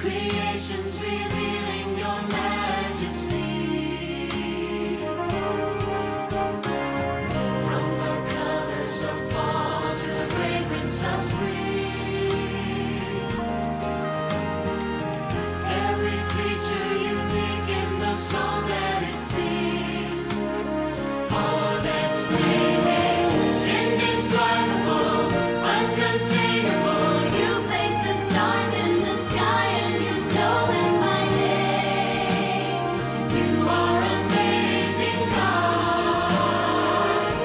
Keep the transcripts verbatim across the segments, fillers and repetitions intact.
creation's revealing your majesty. From the colors of fall to the fragrance of spring, every creature unique in the song that it sings, all that's flaming, indescribable, uncontainable. You place the stars in the sky and you know them by name. You are amazing, God.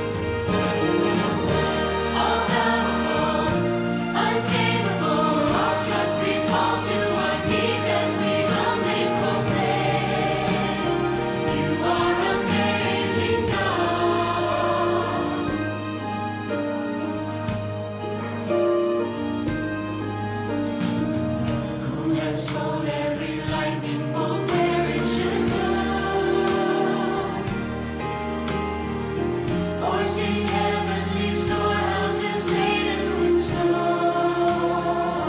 All powerful, untamable, awestruck, we fall to our knees as we humbly proclaim. You are amazing, God. Who has told every lightning bolt where it should go? Or seen heavenly storehouses laden with snow?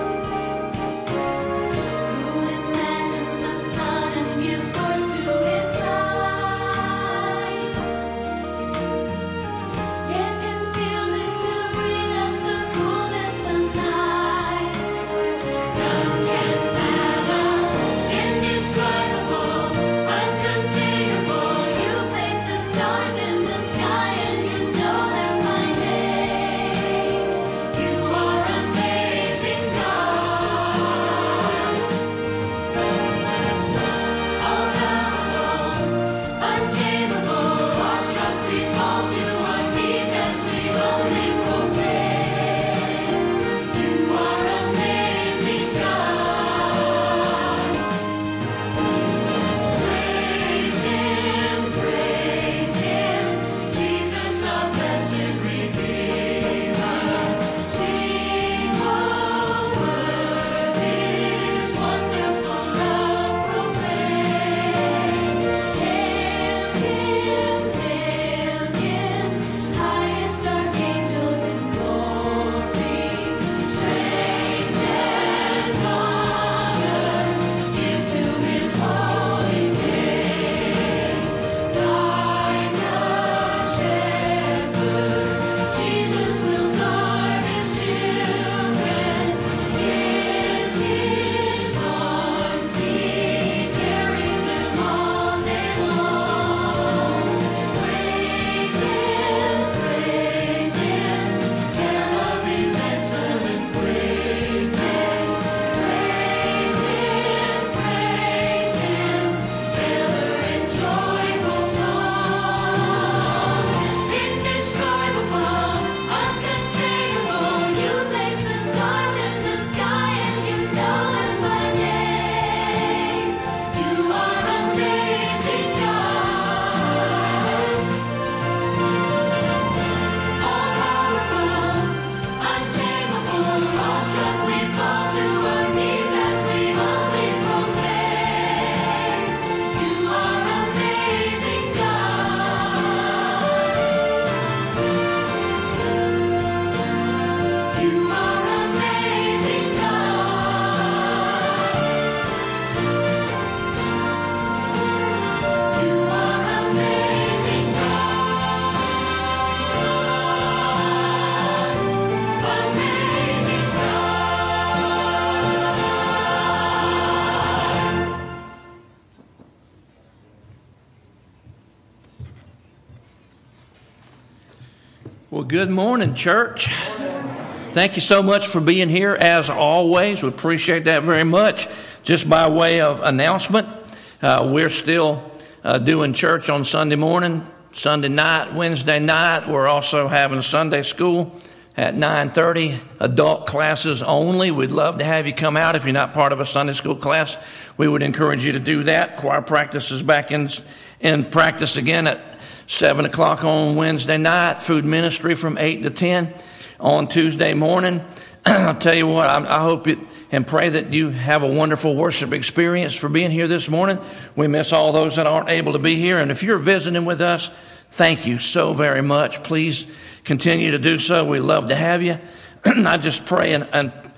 Who imagined the sun and gives source to its light? Yet conceals it to bring us the coolness of night. None can fathom, indescribable, uncontainable. You place the stars in the sky and you know them by name. You are amazing, God. All powerful, untamable, awestruck, we fall to our knees as we humbly proclaim. You are amazing, God. Praise Him, praise Him, Jesus, our blessed Redeemer. Sing, oh, worthy is wonderful love proclaim. Hail Him, hail Him, highest archangels in glory. Strength and honor give to His holy name. Like a shepherd, Jesus will guard His children. In His arms He carries them all day long. Praise Him, praise Him, tell of His excellent greatness. Praise Him, praise Him, ever in joyful song. Indescribable, uncontainable, you place the stars in the sky and you know them by name. You are amazing, God. All powerful, untamable, awestruck, we fall to our knees as we humbly proclaim. You are amazing, God. You are amazing, God. You are amazing, God. Amazing God. Well, good morning, church. Thank you so much for being here, as always. We appreciate that very much. Just by way of announcement, uh, we're still uh, doing church on Sunday morning, Sunday night, Wednesday night. We're also having Sunday school at nine thirty, adult classes only. We'd love to have you come out. If you're not part of a Sunday school class, we would encourage you to do that. Choir practice is back in, in practice again at seven o'clock on Wednesday night. Food ministry from eight to ten on Tuesday morning. I'll tell you what, I, I hope it and pray that you have a wonderful worship experience for being here this morning. We miss all those that aren't able to be here. And if you're visiting with us, thank you so very much. Please continue to do so. We love to have you. I just pray and, and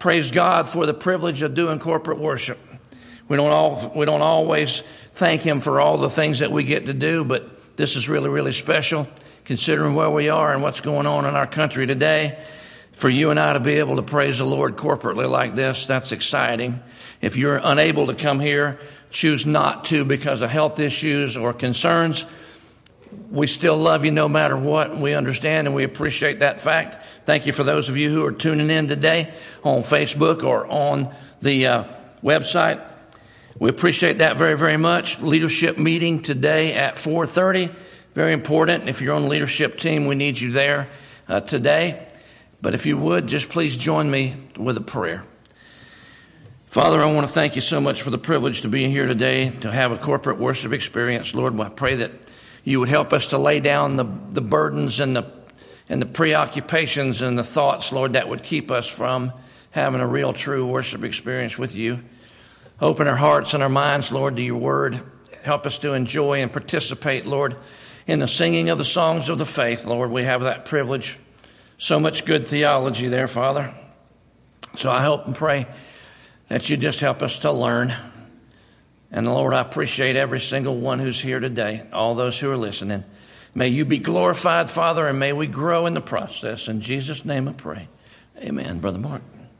praise God for the privilege of doing corporate worship. We don't all we don't always thank Him for all the things that we get to do, but this is really, really special, considering where we are and what's going on in our country today. For you and I to be able to praise the Lord corporately like this, that's exciting. If you're unable to come here, choose not to because of health issues or concerns, we still love you no matter what. We understand and we appreciate that fact. Thank you for those of you who are tuning in today on Facebook or on the uh, website. We appreciate that very, very much. Leadership meeting today at four thirty. Very important. If you're on the leadership team, we need you there uh, today. But if you would, just please join me with a prayer. Father, I want to thank you so much for the privilege to be here today, to have a corporate worship experience. Lord, I pray that you would help us to lay down the, the burdens and the and the preoccupations and the thoughts, Lord, that would keep us from having a real, true worship experience with you. Open our hearts and our minds, Lord, to your word. Help us to enjoy and participate, Lord, in the singing of the songs of the faith. Lord, we have that privilege. So much good theology there, Father. So I hope and pray that you just help us to learn. And Lord, I appreciate every single one who's here today, all those who are listening. May you be glorified, Father, and may we grow in the process. In Jesus' name I pray. Amen. Brother Mark.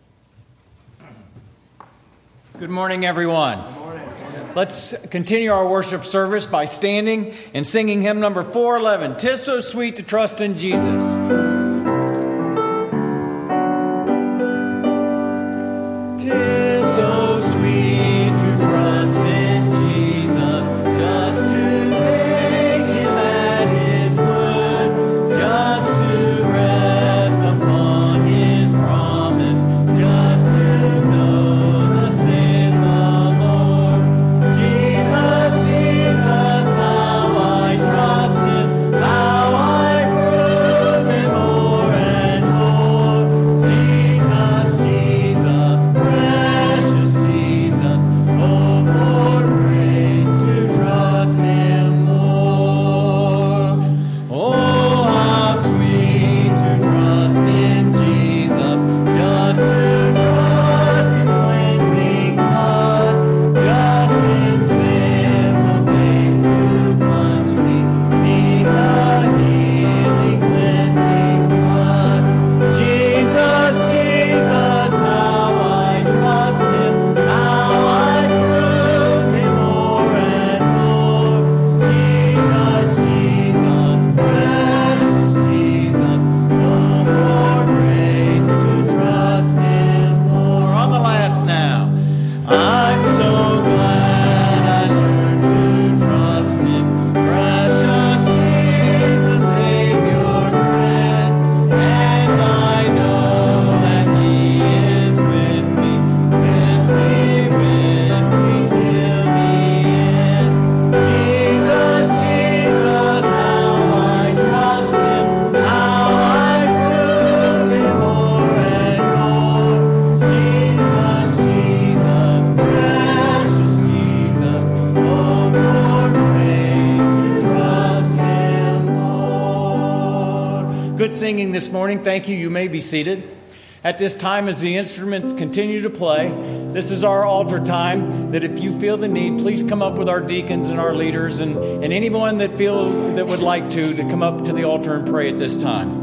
Good morning, everyone. Good morning. Let's continue our worship service by standing and singing hymn number four eleven, "'Tis So Sweet to Trust in Jesus." "'Tis so sweet to trust in Jesus, just to take him at his word, just to rest upon his promise, just to know the sin the Lord. Jesus, Jesus, how I trust him, how I prove him more and more. Jesus, Jesus, precious Jesus, oh, for grace to trust him more. Oh, how sweet to trust in Jesus, just to trust his cleansing blood, just in simple faith to plunge me in the healing cleansing blood. Jesus, Jesus, how I trust him, how I prove him more and more. Jesus, Jesus, precious Jesus, oh, for grace to trust him more. On the last now. I'm so glad I learned to trust him, precious Jesus, Savior, friend, and I know that he is with me, will be with me till the end. Jesus, Jesus, how I trust him, how I prove him more and more. Jesus, Jesus, precious Jesus, oh, for grace to trust him more. Good singing this morning. Thank you. You may be seated. At this time, as the instruments continue to play, this is our altar time, that if you feel the need, please come up with our deacons and our leaders and, and anyone that feel that would like to, to come up to the altar and pray at this time.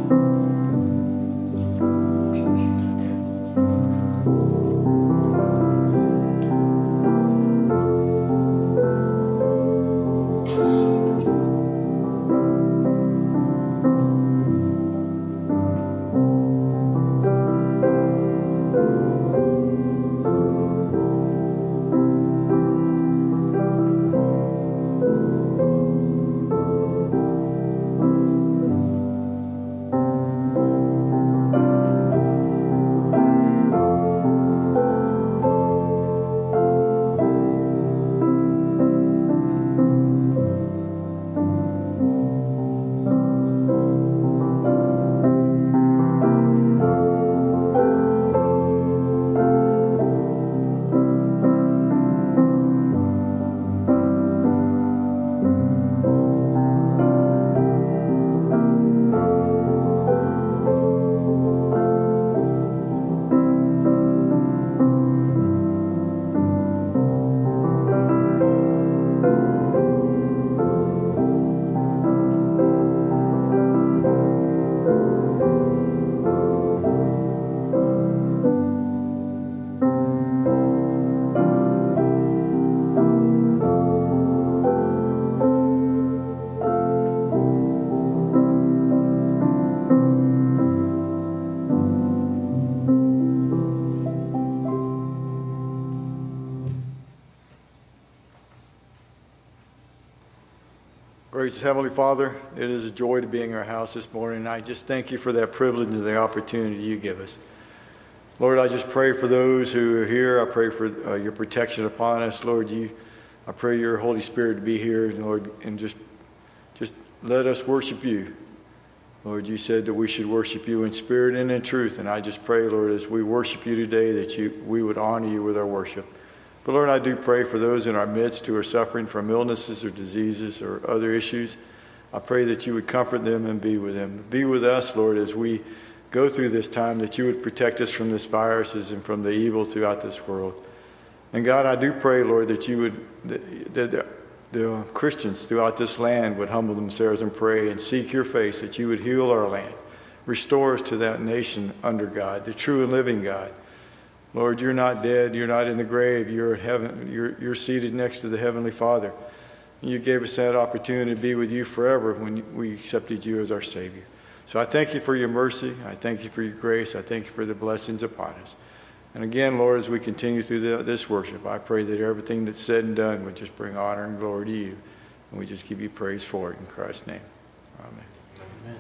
Gracious Heavenly Father, it is a joy to be in your house this morning, and I just thank you for that privilege and the opportunity you give us. Lord, I just pray for those who are here. I pray for uh, your protection upon us. Lord, you, I pray your Holy Spirit to be here, Lord, and just, just let us worship you. Lord, you said that we should worship you in spirit and in truth, and I just pray, Lord, as we worship you today, that you, we would honor you with our worship. But Lord, I do pray for those in our midst who are suffering from illnesses or diseases or other issues. I pray that you would comfort them and be with them. Be with us, Lord, as we go through this time, that you would protect us from this viruses and from the evil throughout this world. And God, I do pray, Lord, that you would, that, that the, the Christians throughout this land would humble themselves and pray and seek your face, that you would heal our land. Restore us to that nation under God, the true and living God. Lord, you're not dead. You're not in the grave. You're in heaven. You're, you're seated next to the Heavenly Father. You gave us that opportunity to be with you forever when we accepted you as our Savior. So I thank you for your mercy. I thank you for your grace. I thank you for the blessings upon us. And again, Lord, as we continue through the, this worship, I pray that everything that's said and done would just bring honor and glory to you. And we just give you praise for it in Christ's name. Amen. Amen.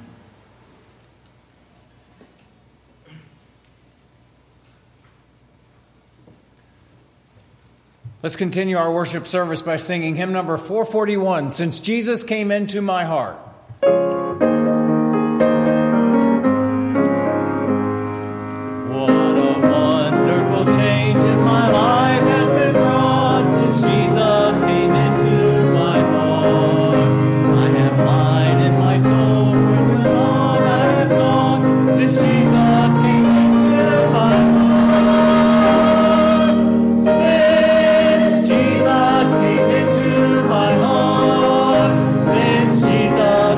Let's continue our worship service by singing hymn number four forty-one, Since Jesus Came Into My Heart. What a wonderful change in my life has been wrought since Jesus came into my heart. I have light in my soul, for too long I have sought, since Jesus came into my heart. Since Jesus came into my heart, since Jesus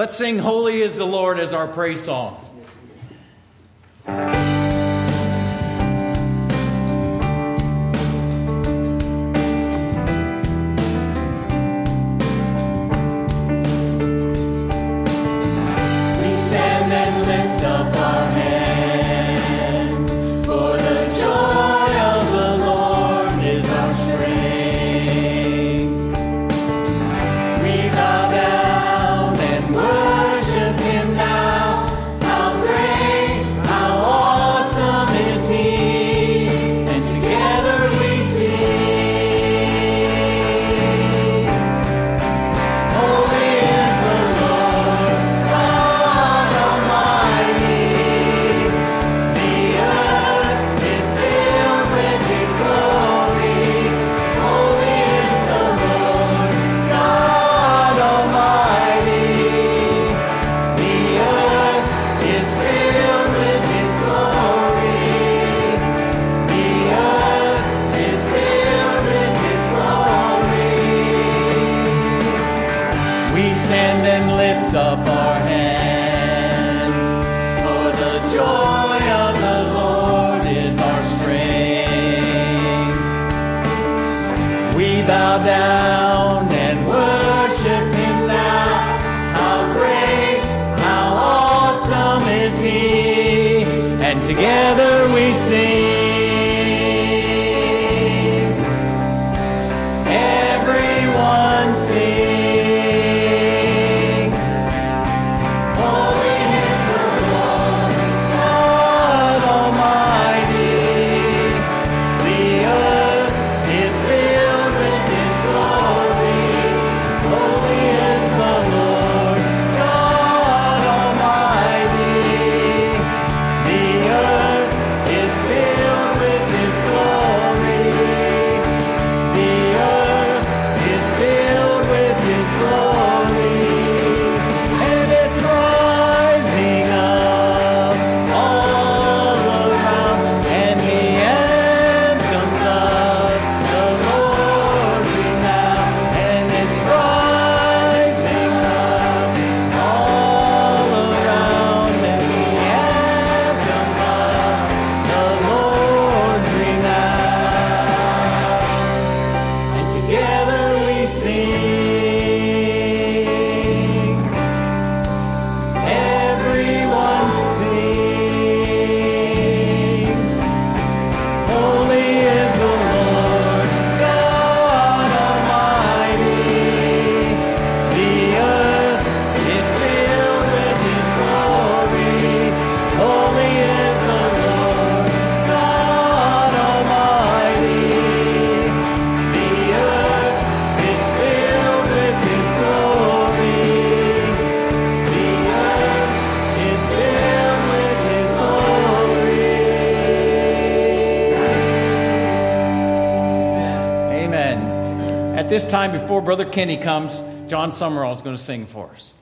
Let's sing Holy is the Lord as our praise song. Together we sing. Everyone sing. Holy is the Lord God Almighty. The earth is filled with His glory. Holy is the Lord God Almighty. The earth is filled with His glory. The earth is filled with His glory. And it's rising up all around. And the anthems of the Lord renown. And it's rising up all around. And the anthem of the Lord's renown. And together we sing. Everyone sing. Holy is the Lord God Almighty. The earth is filled with His glory. Holy is the Lord God Almighty. The earth is filled with His glory. The earth is filled with His glory. Amen. At this time, before Brother Kenny comes, John Summerall is going to sing for us.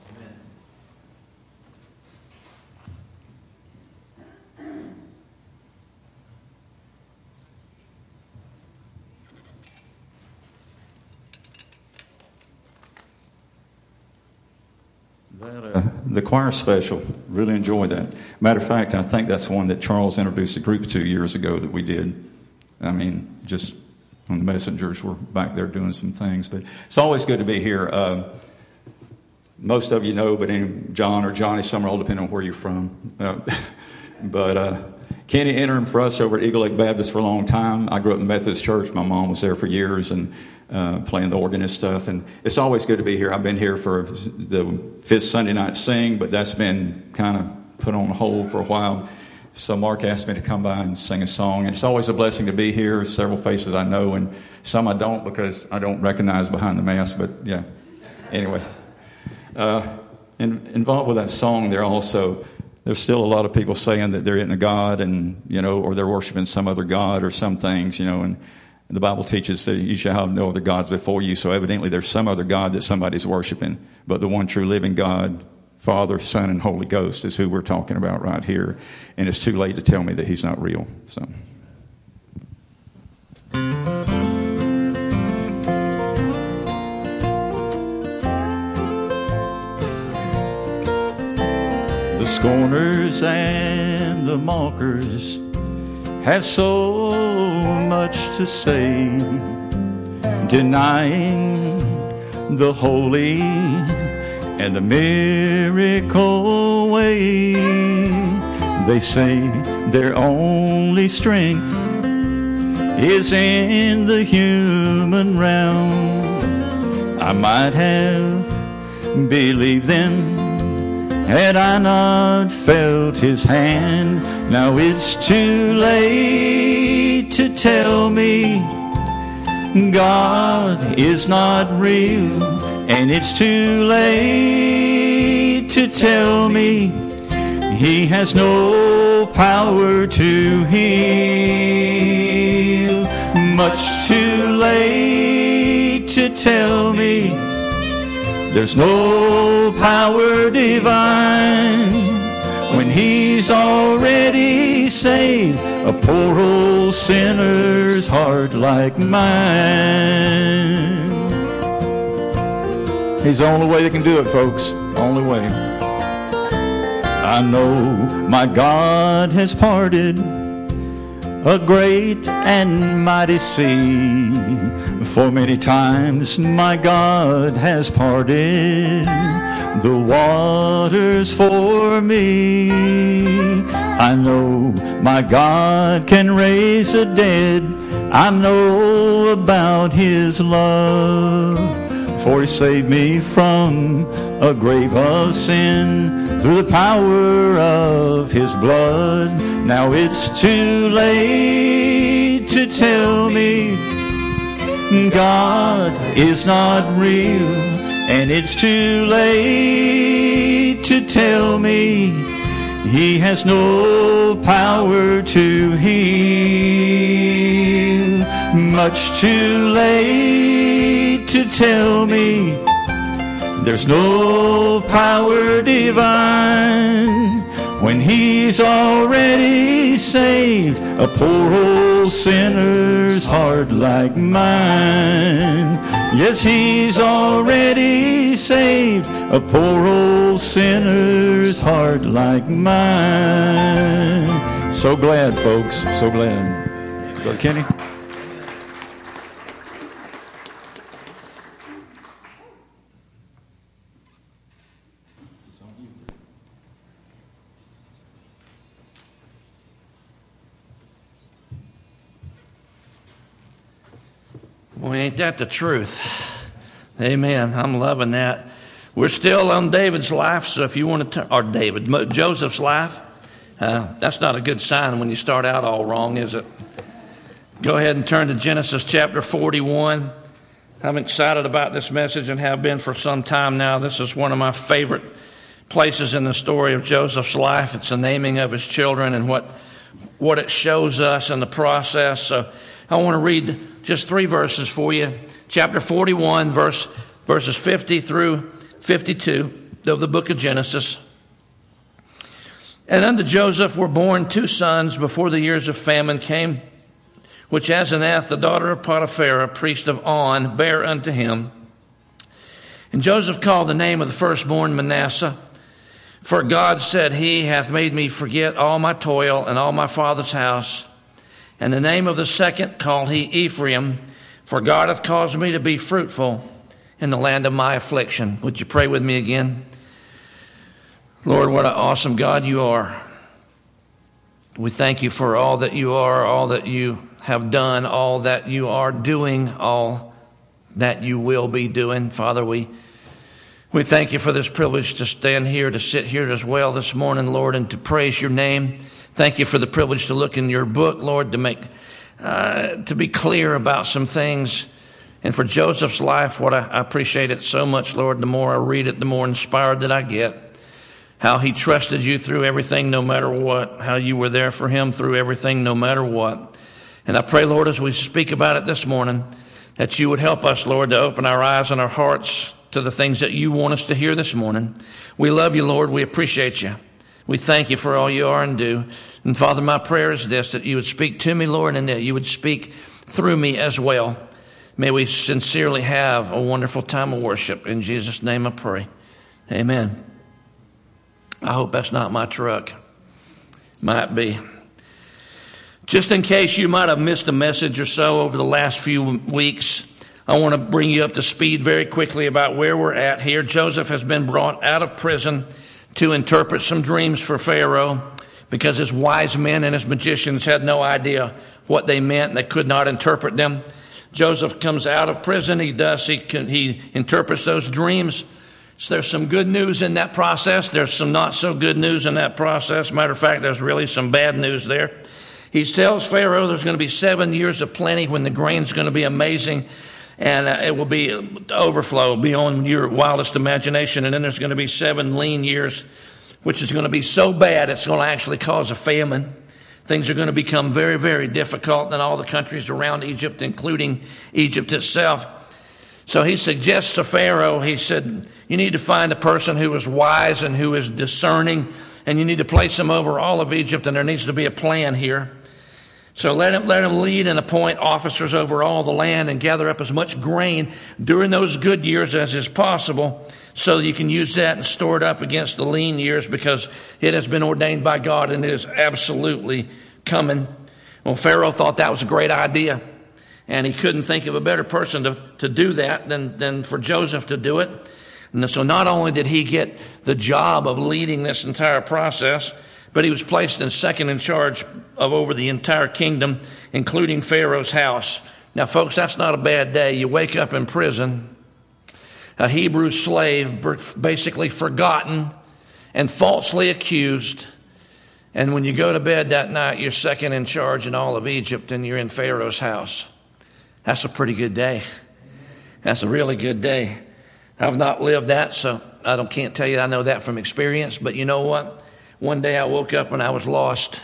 That, uh, the choir special, really enjoyed that. Matter of fact, I think that's one that Charles introduced a group two years ago that we did. I mean, just when the messengers were back there doing some things. But it's always good to be here. Uh, most of you know, but any, John or Johnny Summerall, depending on where you're from. Uh, but uh, Kenny interim for us over at Eagle Lake Baptist for a long time. I grew up in Methodist Church. My mom was there for years and uh, playing the organ and stuff. And it's always good to be here. I've been here for the fifth Sunday night sing, but that's been kind of put on hold for a while. So Mark asked me to come by and sing a song. And it's always a blessing to be here. Several faces I know and some I don't because I don't recognize behind the mask. But yeah, anyway. Uh, in, involved with that song there also, there's still a lot of people saying that there isn't a God and, you know, or they're worshiping some other God or some things, you know, and the Bible teaches that you shall have no other gods before you. So evidently there's some other God that somebody's worshiping. But the one true living God, Father, Son, and Holy Ghost is who we're talking about right here. And it's too late to tell me that He's not real. So. The scorners and the mockers have so much to say, denying the holy and the miracle way. They say their only strength is in the human realm. I might have believed them had I not felt his hand. Now it's too late to tell me God is not real, and it's too late to tell me he has no power to heal. Much too late to tell me there's no power divine when he's already saved a poor old sinner's heart like mine. He's the only way that can do it, folks. Only way. I know my God has parted a great and mighty sea. For many times my God has parted the waters for me. I know my God can raise the dead. I know about his love, for he saved me from a grave of sin through the power of his blood. Now it's too late to tell me God is not real, and it's too late to tell me he has no power to heal. Much too late to tell me there's no power divine when he's already saved a poor old sinner's heart like mine. Yes, he's already saved a poor old sinner's heart like mine. So glad, folks, so glad. Brother Kenny? Well, ain't that the truth? Amen. I'm loving that. We're still on David's life, so if you want to turn, or David, Joseph's life, uh, that's not a good sign when you start out all wrong, is it? Go ahead and turn to Genesis chapter forty-one. I'm excited about this message and have been for some time now. This is one of my favorite places in the story of Joseph's life. It's the naming of his children and what, what it shows us in the process. So I want to read just three verses for you. Chapter forty-one, verse, verses fifty through fifty-two of the book of Genesis. And unto Joseph were born two sons before the years of famine came, which Asenath, the daughter of Potiphar, priest of On, bare unto him. And Joseph called the name of the firstborn Manasseh, for God said, He hath made me forget all my toil and all my father's house. And the name of the second called he Ephraim, for God hath caused me to be fruitful in the land of my affliction. Would you pray with me again? Lord, what an awesome God you are. We thank you for all that you are, all that you have done, all that you are doing, all that you will be doing. Father, we we thank you for this privilege to stand here, to sit here as well this morning, Lord, and to praise your name. Thank you for the privilege to look in your book, Lord, to make uh, to be clear about some things. And for Joseph's life, what I, I appreciate it so much, Lord, the more I read it, the more inspired that I get. How he trusted you through everything, no matter what. How you were there for him through everything, no matter what. And I pray, Lord, as we speak about it this morning, that you would help us, Lord, to open our eyes and our hearts to the things that you want us to hear this morning. We love you, Lord. We appreciate you. We thank you for all you are and do. And Father, my prayer is this, that you would speak to me, Lord, and that you would speak through me as well. May we sincerely have a wonderful time of worship. In Jesus' name I pray. Amen. I hope that's not my truck. Might be. Just in case you might have missed a message or so over the last few weeks, I want to bring you up to speed very quickly about where we're at here. Joseph has been brought out of prison to interpret some dreams for Pharaoh because his wise men and his magicians had no idea what they meant. They could not interpret them. Joseph comes out of prison. He does. He can, he interprets those dreams. So there's some good news in that process. There's some not so good news in that process. Matter of fact, there's really some bad news there. He tells Pharaoh there's going to be seven years of plenty when the grain's going to be amazing, and uh, it will be overflow beyond your wildest imagination. And then there's going to be seven lean years, which is going to be so bad it's going to actually cause a famine. Things are going to become very, very difficult in all the countries around Egypt, including Egypt itself. So he suggests to Pharaoh, he said, you need to find a person who is wise and who is discerning, and you need to place him over all of Egypt, and there needs to be a plan here. So let him, let him lead and appoint officers over all the land and gather up as much grain during those good years as is possible, so you can use that and store it up against the lean years, because it has been ordained by God and it is absolutely coming. Well, Pharaoh thought that was a great idea, and he couldn't think of a better person to, to do that than, than for Joseph to do it. And so not only did he get the job of leading this entire process, but he was placed in second in charge of over the entire kingdom, including Pharaoh's house. Now, folks, that's not a bad day. You wake up in prison, a Hebrew slave, basically forgotten and falsely accused. And when you go to bed that night, you're second in charge in all of Egypt, and you're in Pharaoh's house. That's a pretty good day. That's a really good day. I've not lived that, so I don't can't tell you I know that from experience. But you know what? One day I woke up and I was lost.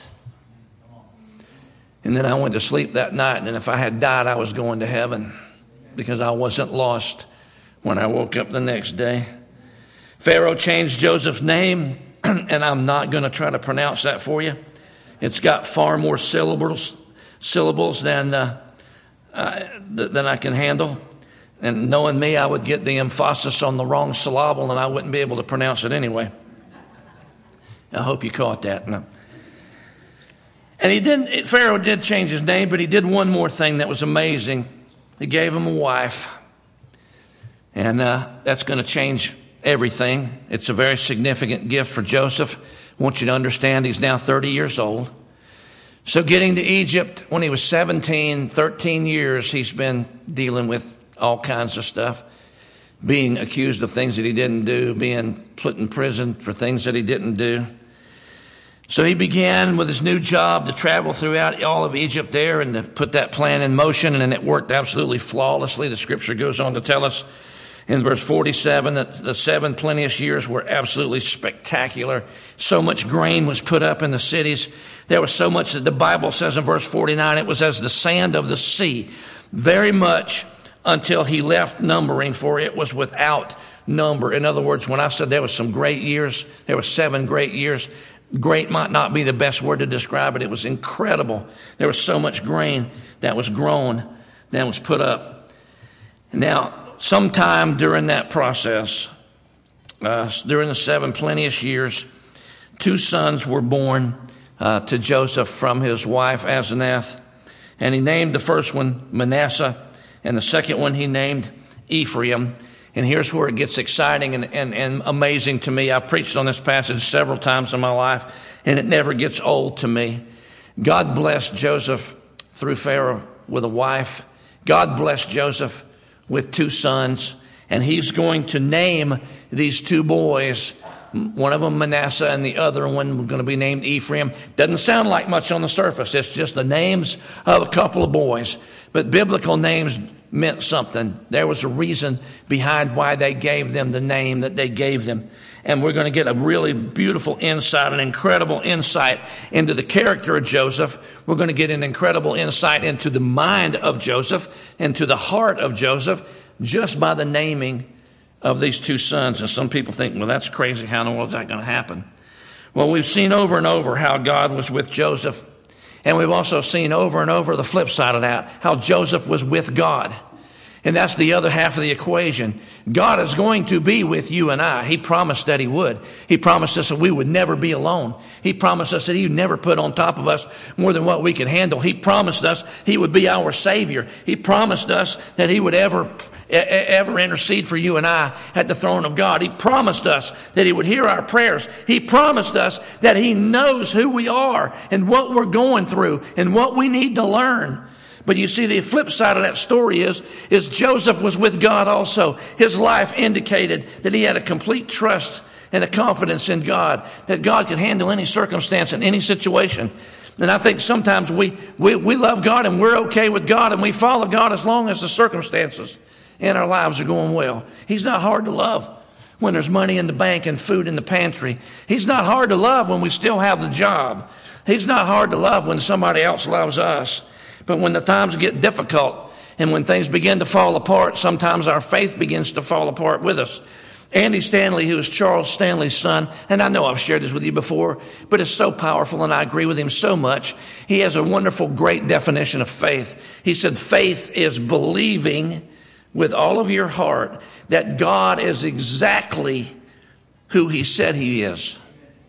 And then I went to sleep that night, and if I had died, I was going to heaven, because I wasn't lost when I woke up the next day. Pharaoh changed Joseph's name, and I'm not going to try to pronounce that for you. It's got far more syllables syllables than uh, uh, than I can handle. And knowing me, I would get the emphasis on the wrong syllable, and I wouldn't be able to pronounce it anyway. I hope you caught that. No. And he didn't. Pharaoh did change his name, but he did one more thing that was amazing. He gave him a wife, and uh, that's going to change everything. It's a very significant gift for Joseph. I want you to understand he's now thirty years old. So getting to Egypt when he was seventeen, thirteen years, he's been dealing with all kinds of stuff, being accused of things that he didn't do, being put in prison for things that he didn't do. So he began with his new job to travel throughout all of Egypt there and to put that plan in motion, and it worked absolutely flawlessly. The scripture goes on to tell us in verse forty-seven that the seven plenteous years were absolutely spectacular. So much grain was put up in the cities. There was so much that the Bible says in verse forty-nine, it was as the sand of the sea, very much until he left numbering, for it was without number. In other words, when I said there was some great years, there were seven great years. Great might not be the best word to describe it. It was incredible. There was so much grain that was grown, that was put up. Now, sometime during that process, uh, during the seven plenteous years, two sons were born uh, to Joseph from his wife Asenath. And he named the first one Manasseh, and the second one he named Ephraim. And here's where it gets exciting and, and, and amazing to me. I've preached on this passage several times in my life, and it never gets old to me. God blessed Joseph through Pharaoh with a wife. God blessed Joseph with two sons, and he's going to name these two boys, one of them Manasseh and the other one going to be named Ephraim. Doesn't sound like much on the surface. It's just the names of a couple of boys. But biblical names meant something. There was a reason behind why they gave them the name that they gave them. And we're going to get a really beautiful insight, an incredible insight into the character of Joseph. We're going to get an incredible insight into the mind of Joseph and to the heart of Joseph just by the naming of these two sons. And some people think, well, that's crazy. How in the world is that going to happen? Well, we've seen over and over how God was with Joseph. And we've also seen over and over the flip side of that, how Joseph was with God. And that's the other half of the equation. God is going to be with you and I. He promised that he would. He promised us that we would never be alone. He promised us that he would never put on top of us more than what we could handle. He promised us he would be our Savior. He promised us that he would ever, ever intercede for you and I at the throne of God. He promised us that he would hear our prayers. He promised us that he knows who we are and what we're going through and what we need to learn. But you see, the flip side of that story is, is Joseph was with God also. His life indicated that he had a complete trust and a confidence in God, that God could handle any circumstance and any situation. And I think sometimes we, we, we love God and we're okay with God and we follow God as long as the circumstances in our lives are going well. He's not hard to love when there's money in the bank and food in the pantry. He's not hard to love when we still have the job. He's not hard to love when somebody else loves us. But when the times get difficult and when things begin to fall apart, sometimes our faith begins to fall apart with us. Andy Stanley, who is Charles Stanley's son, and I know I've shared this with you before, but it's so powerful and I agree with him so much. He has a wonderful, great definition of faith. He said, faith is believing with all of your heart that God is exactly who he said he is,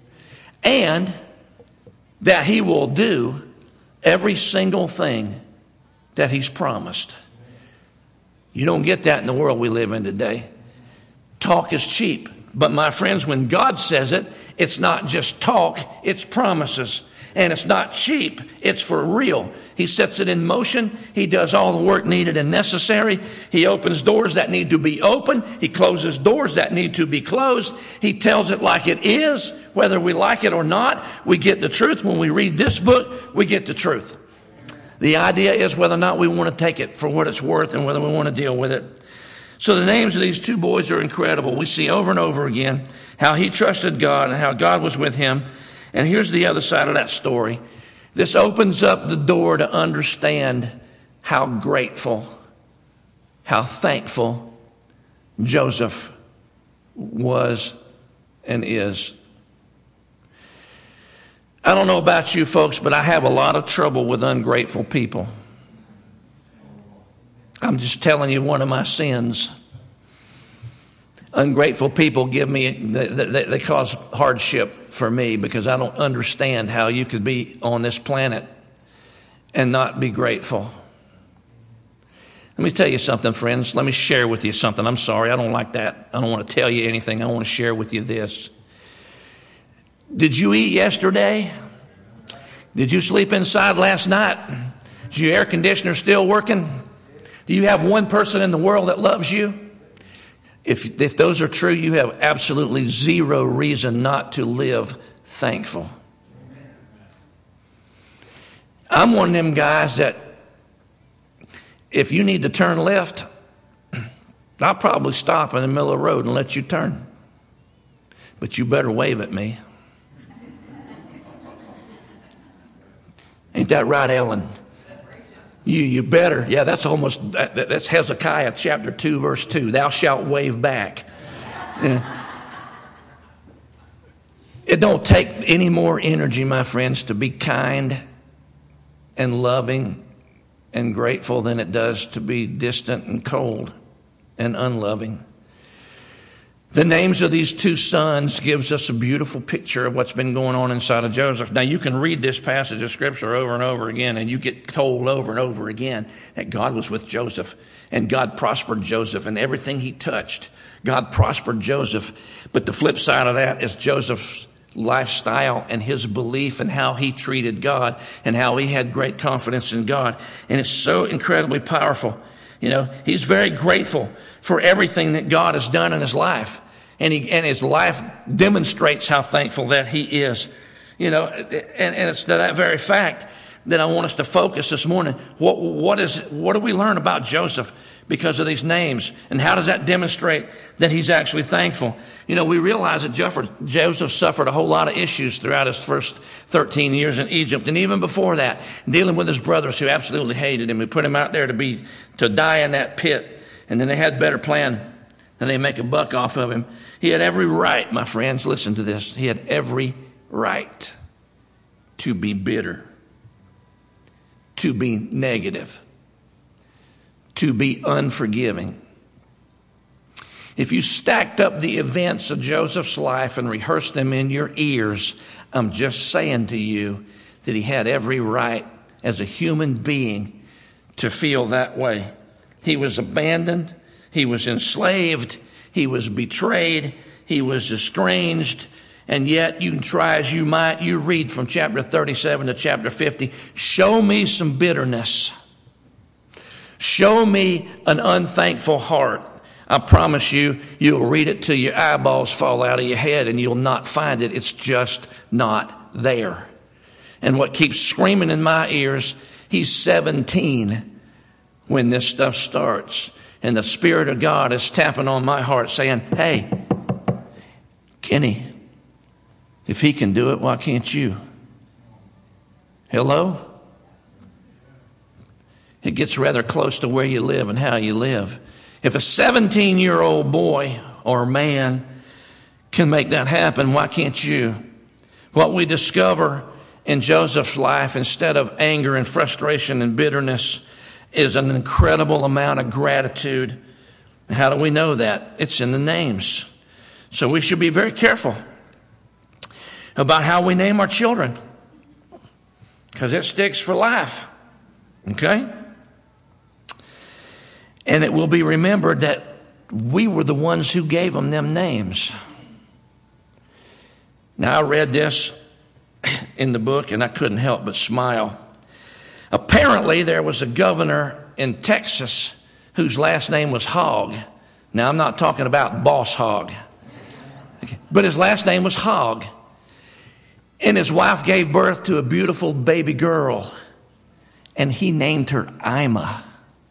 and that he will do every single thing that he's promised. You don't get that in the world we live in today. Talk is cheap. But my friends, when God says it, it's not just talk, it's promises. And it's not cheap, it's for real. He sets it in motion. He does all the work needed and necessary. He opens doors that need to be open. He closes doors that need to be closed. He tells it like it is, whether we like it or not. We get the truth. When we read this book, we get the truth. The idea is whether or not we want to take it for what it's worth and whether we want to deal with it. So the names of these two boys are incredible. We see over and over again how he trusted God and how God was with him. And here's the other side of that story. This opens up the door to understand how grateful, how thankful Joseph was and is. I don't know about you folks, but I have a lot of trouble with ungrateful people. I'm just telling you one of my sins. Ungrateful people give me, they, they cause hardship for me because I don't understand how you could be on this planet and not be grateful. Let me tell you something, friends. Let me share with you something. I'm sorry, I don't like that. I don't want to tell you anything. I want to share with you this. Did you eat yesterday? Did you sleep inside last night? Is your air conditioner still working? Do you have one person in the world that loves you? If, if those are true, you have absolutely zero reason not to live thankful. I'm one of them guys that if you need to turn left, I'll probably stop in the middle of the road and let you turn. But you better wave at me. Ain't that right, Ellen? You you better. Yeah, that's almost, that, that's Hezekiah chapter two, verse two. Thou shalt wave back. Yeah. It don't take any more energy, my friends, to be kind and loving and grateful than it does to be distant and cold and unloving. The names of these two sons gives us a beautiful picture of what's been going on inside of Joseph. Now, you can read this passage of Scripture over and over again, and you get told over and over again that God was with Joseph, and God prospered Joseph, and everything he touched, God prospered Joseph. But the flip side of that is Joseph's lifestyle and his belief and how he treated God and how he had great confidence in God. And it's so incredibly powerful. You know, he's very grateful for everything that God has done in his life. And he and his life demonstrates how thankful that he is. You know, and, and it's to that very fact that I want us to focus this morning. What what is what do we learn about Joseph because of these names? And how does that demonstrate that he's actually thankful? You know, we realize that Joseph suffered a whole lot of issues throughout his first thirteen years in Egypt. And even before that, dealing with his brothers who absolutely hated him, who put him out there to be to die in that pit. And then they had a better plan, and they make a buck off of him. He had every right, my friends, listen to this. He had every right to be bitter, to be negative, to be unforgiving. If you stacked up the events of Joseph's life and rehearsed them in your ears, I'm just saying to you that he had every right as a human being to feel that way. He was abandoned. He was enslaved. He was betrayed. He was estranged. And yet, you can try as you might, you read from chapter thirty-seven to chapter fifty, show me some bitterness. Show me an unthankful heart. I promise you, you'll read it till your eyeballs fall out of your head and you'll not find it. It's just not there. And what keeps screaming in my ears, he's seventeen when this stuff starts. And the Spirit of God is tapping on my heart saying, hey, Kenny, if he can do it, why can't you? Hello? It gets rather close to where you live and how you live. If a seventeen-year-old boy or man can make that happen, why can't you? What we discover in Joseph's life, instead of anger and frustration and bitterness, is an incredible amount of gratitude. How do we know that? It's in the names. So we should be very careful about how we name our children, because it sticks for life. Okay? And it will be remembered that we were the ones who gave them them names. Now, I read this in the book, and I couldn't help but smile. Apparently, there was a governor in Texas whose last name was Hogg. Now, I'm not talking about Boss Hogg, but his last name was Hogg. And his wife gave birth to a beautiful baby girl, and he named her Ima.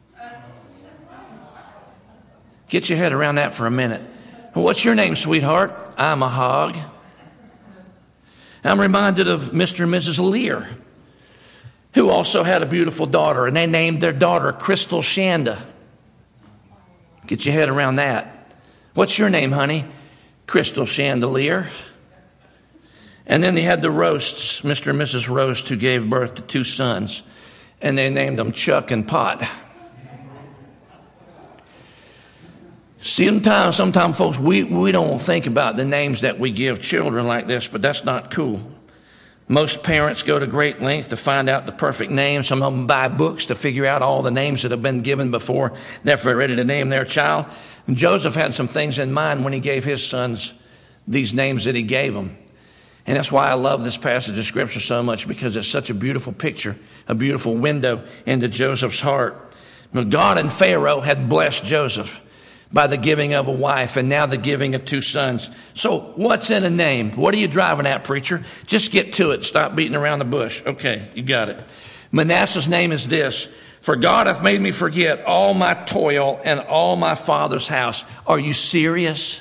Get your head around that for a minute. What's your name, sweetheart? I'm a Hogg. I'm reminded of Mister and Missus Lear, who also had a beautiful daughter, and they named their daughter Crystal Shanda. Get your head around that. What's your name, honey? Crystal Chandelier. And then they had the Roasts, Mister and Missus Roast, who gave birth to two sons, and they named them Chuck and Pot. Sometimes, sometimes, folks, we, we don't think about the names that we give children like this, but that's not cool. Most parents go to great lengths to find out the perfect name. Some of them buy books to figure out all the names that have been given before they're ready to name their child. And Joseph had some things in mind when he gave his sons these names that he gave them. And that's why I love this passage of Scripture so much, because it's such a beautiful picture, a beautiful window into Joseph's heart. Now, God and Pharaoh had blessed Joseph by the giving of a wife, and now the giving of two sons. So what's in a name? What are you driving at, preacher? Just get to it. Stop beating around the bush. Okay, you got it. Manasseh's name is this: for God hath made me forget all my toil and all my father's house. Are you serious?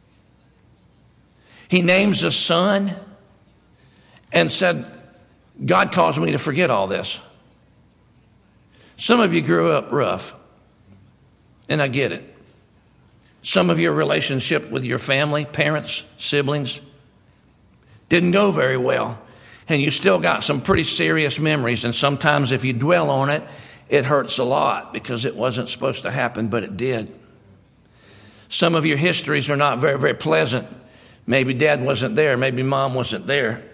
He names a son and said, God caused me to forget all this. Some of you grew up rough, and I get it. Some of your relationship with your family, parents, siblings, didn't go very well. And you still got some pretty serious memories. And sometimes if you dwell on it, it hurts a lot because it wasn't supposed to happen, but it did. Some of your histories are not very, very pleasant. Maybe dad wasn't there. Maybe mom wasn't there.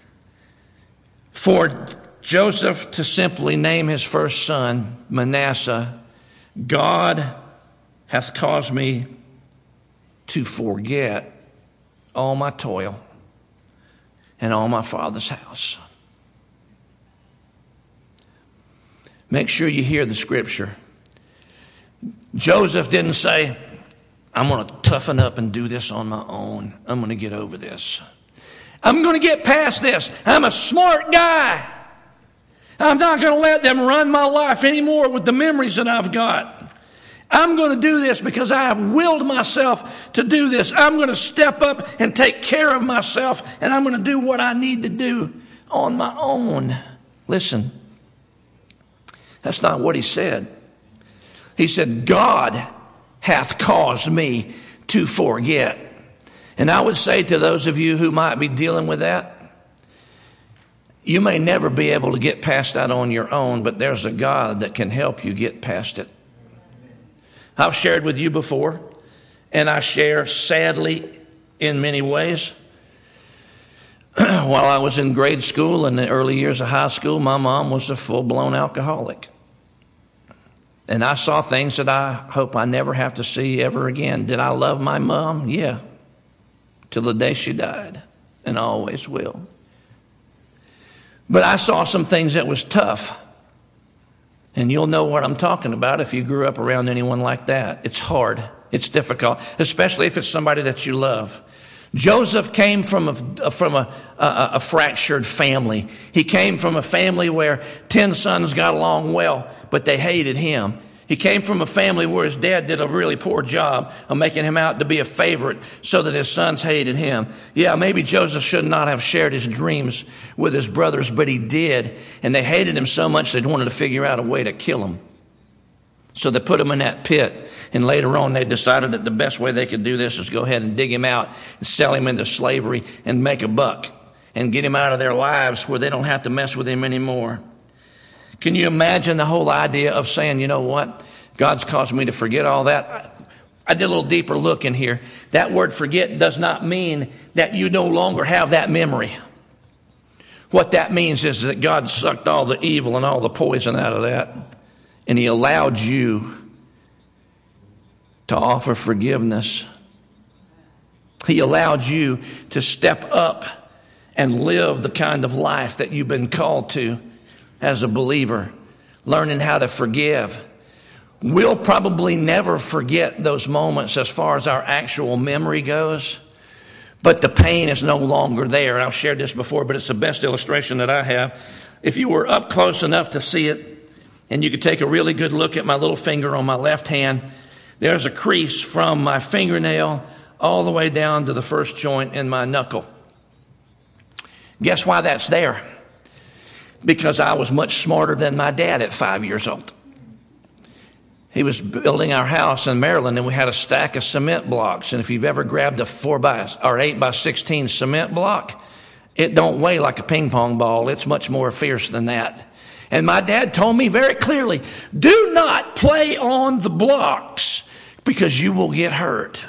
For Joseph to simply name his first son Manasseh, God hath caused me to forget all my toil and all my father's house. Make sure you hear the scripture. Joseph didn't say, I'm going to toughen up and do this on my own. I'm going to get over this. I'm going to get past this. I'm a smart guy. I'm not going to let them run my life anymore with the memories that I've got. I'm going to do this because I have willed myself to do this. I'm going to step up and take care of myself, and I'm going to do what I need to do on my own. Listen, that's not what he said. He said, God hath caused me to forget. And I would say to those of you who might be dealing with that, you may never be able to get past that on your own, but there's a God that can help you get past it. I've shared with you before, and I share sadly in many ways. While I was in grade school and the early years of high school, my mom was a full-blown alcoholic. And I saw things that I hope I never have to see ever again. Did I love my mom? Yeah. Till the day she died, and always will. But I saw some things that was tough. And you'll know what I'm talking about if you grew up around anyone like that. It's hard. It's difficult, especially if it's somebody that you love. Joseph came from a, from a, a, a fractured family. He came from a family where ten sons got along well, but they hated him. He came from a family where his dad did a really poor job of making him out to be a favorite so that his sons hated him. Yeah, maybe Joseph should not have shared his dreams with his brothers, but he did. And they hated him so much they wanted to figure out a way to kill him. So they put him in that pit. And later on, they decided that the best way they could do this is go ahead and dig him out and sell him into slavery and make a buck and get him out of their lives where they don't have to mess with him anymore. Can you imagine the whole idea of saying, you know what, God's caused me to forget all that? I did a little deeper look in here. That word forget does not mean that you no longer have that memory. What that means is that God sucked all the evil and all the poison out of that, and he allowed you to offer forgiveness. He allowed you to step up and live the kind of life that you've been called to as a believer, learning how to forgive. We'll probably never forget those moments as far as our actual memory goes, but the pain is no longer there. And I've shared this before, but it's the best illustration that I have. If you were up close enough to see it, and you could take a really good look at my little finger on my left hand, there's a crease from my fingernail all the way down to the first joint in my knuckle. Guess why that's there? Because I was much smarter than my dad at five years old. He was building our house in Maryland, and we had a stack of cement blocks. And if you've ever grabbed a four by or eight by sixteen cement block, it don't weigh like a ping pong ball. It's much more fierce than that. And my dad told me very clearly, do not play on the blocks because you will get hurt.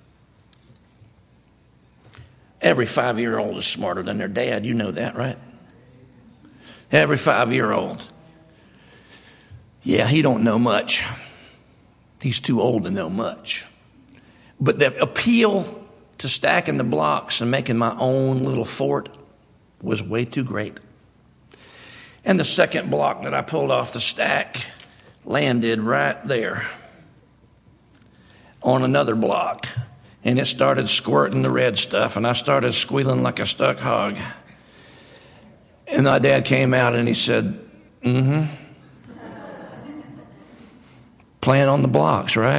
Every five-year-old is smarter than their dad. You know that, right? Every five-year-old. Yeah, he don't know much. He's too old to know much. But the appeal to stacking the blocks and making my own little fort was way too great. And the second block that I pulled off the stack landed right there on another block. And it started squirting the red stuff, and I started squealing like a stuck hog. And my dad came out and he said, mm-hmm. Playing on the blocks, right?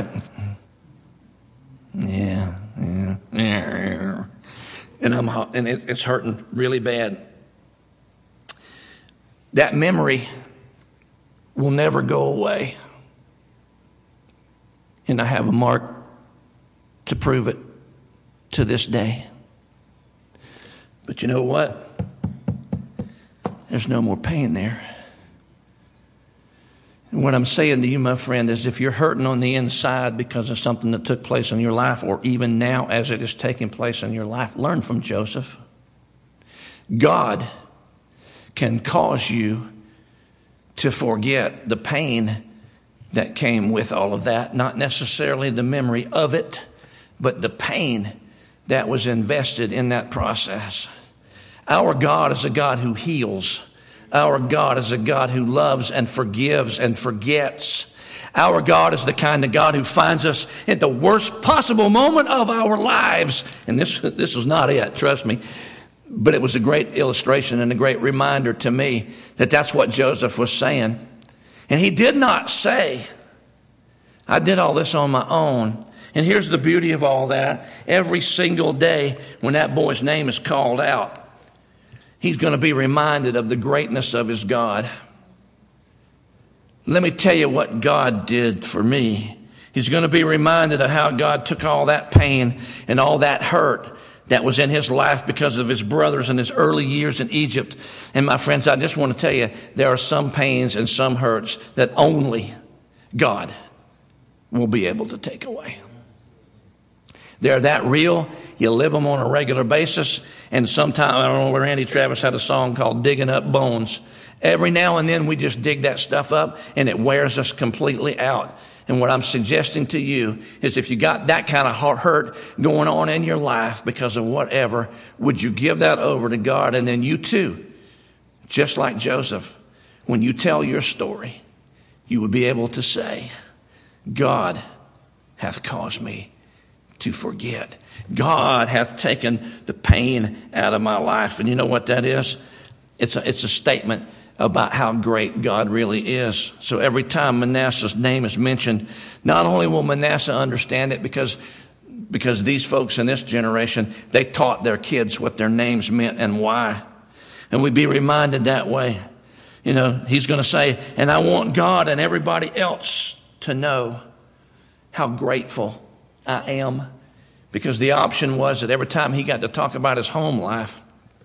Yeah, yeah, yeah. And I'm and it, it's hurting really bad. That memory will never go away. And I have a mark to prove it to this day. But you know what? There's no more pain there. And what I'm saying to you, my friend, is if you're hurting on the inside because of something that took place in your life, or even now as it is taking place in your life, learn from Joseph. God can cause you to forget the pain that came with all of that, not necessarily the memory of it, but the pain that was invested in that process. Our God is a God who heals. Our God is a God who loves and forgives and forgets. Our God is the kind of God who finds us at the worst possible moment of our lives. And this, this was not it, trust me. But it was a great illustration and a great reminder to me that that's what Joseph was saying. And he did not say, I did all this on my own. And here's the beauty of all that. Every single day when that boy's name is called out, he's going to be reminded of the greatness of his God. Let me tell you what God did for me. He's going to be reminded of how God took all that pain and all that hurt that was in his life because of his brothers and his early years in Egypt. And my friends, I just want to tell you, there are some pains and some hurts that only God will be able to take away. They're that real. You live them on a regular basis. And sometimes, I don't know, Randy Travis had a song called Digging Up Bones. Every now and then we just dig that stuff up and it wears us completely out. And what I'm suggesting to you is if you got that kind of hurt going on in your life because of whatever, would you give that over to God? And then you too, just like Joseph, when you tell your story, you would be able to say, God hath caused me to forget. God hath taken the pain out of my life. And you know what that is? It's a, it's a statement about how great God really is. So every time Manasseh's name is mentioned, not only will Manasseh understand it because, because these folks in this generation, they taught their kids what their names meant and why. And we'd be reminded that way. You know, he's going to say, and I want God and everybody else to know how grateful I am. Because the option was that every time he got to talk about his home life,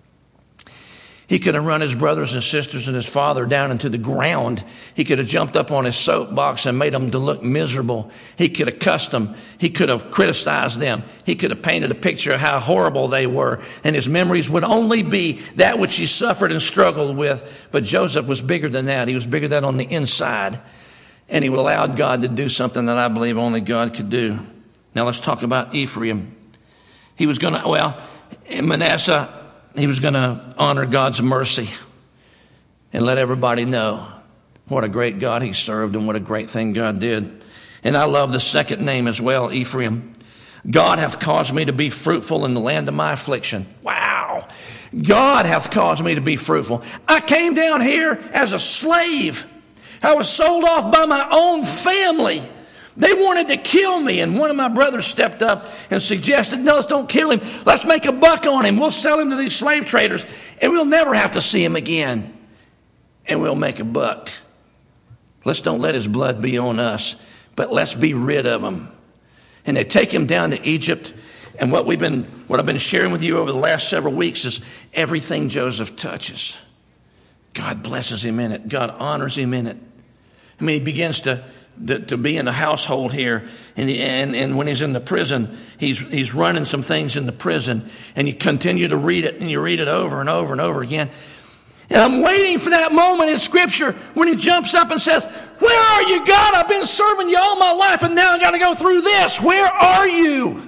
he could have run his brothers and sisters and his father down into the ground. He could have jumped up on his soapbox and made them to look miserable. He could have cussed them. He could have criticized them. He could have painted a picture of how horrible they were. And his memories would only be that which he suffered and struggled with. But Joseph was bigger than that. He was bigger than that on the inside. And he allowed God to do something that I believe only God could do. Now let's talk about Ephraim. He was going to, well, in Manasseh, he was going to honor God's mercy and let everybody know what a great God he served and what a great thing God did. And I love the second name as well, Ephraim. God hath caused me to be fruitful in the land of my affliction. Wow. God hath caused me to be fruitful. I came down here as a slave. I was sold off by my own family. They wanted to kill me, and one of my brothers stepped up and suggested, no, let's don't kill him. Let's make a buck on him. We'll sell him to these slave traders, and we'll never have to see him again, and we'll make a buck. Let's don't let his blood be on us, but let's be rid of him. And they take him down to Egypt, and what we've been, what I've been sharing with you over the last several weeks is everything Joseph touches, God blesses him in it. God honors him in it. I mean, he begins to To, to be in the household here, and, he, and and when he's in the prison, he's he's running some things in the prison, and you continue to read it, and you read it over and over and over again. And I'm waiting for that moment in Scripture when he jumps up and says, "Where are you, God? I've been serving you all my life, and now I got to go through this. Where are you?"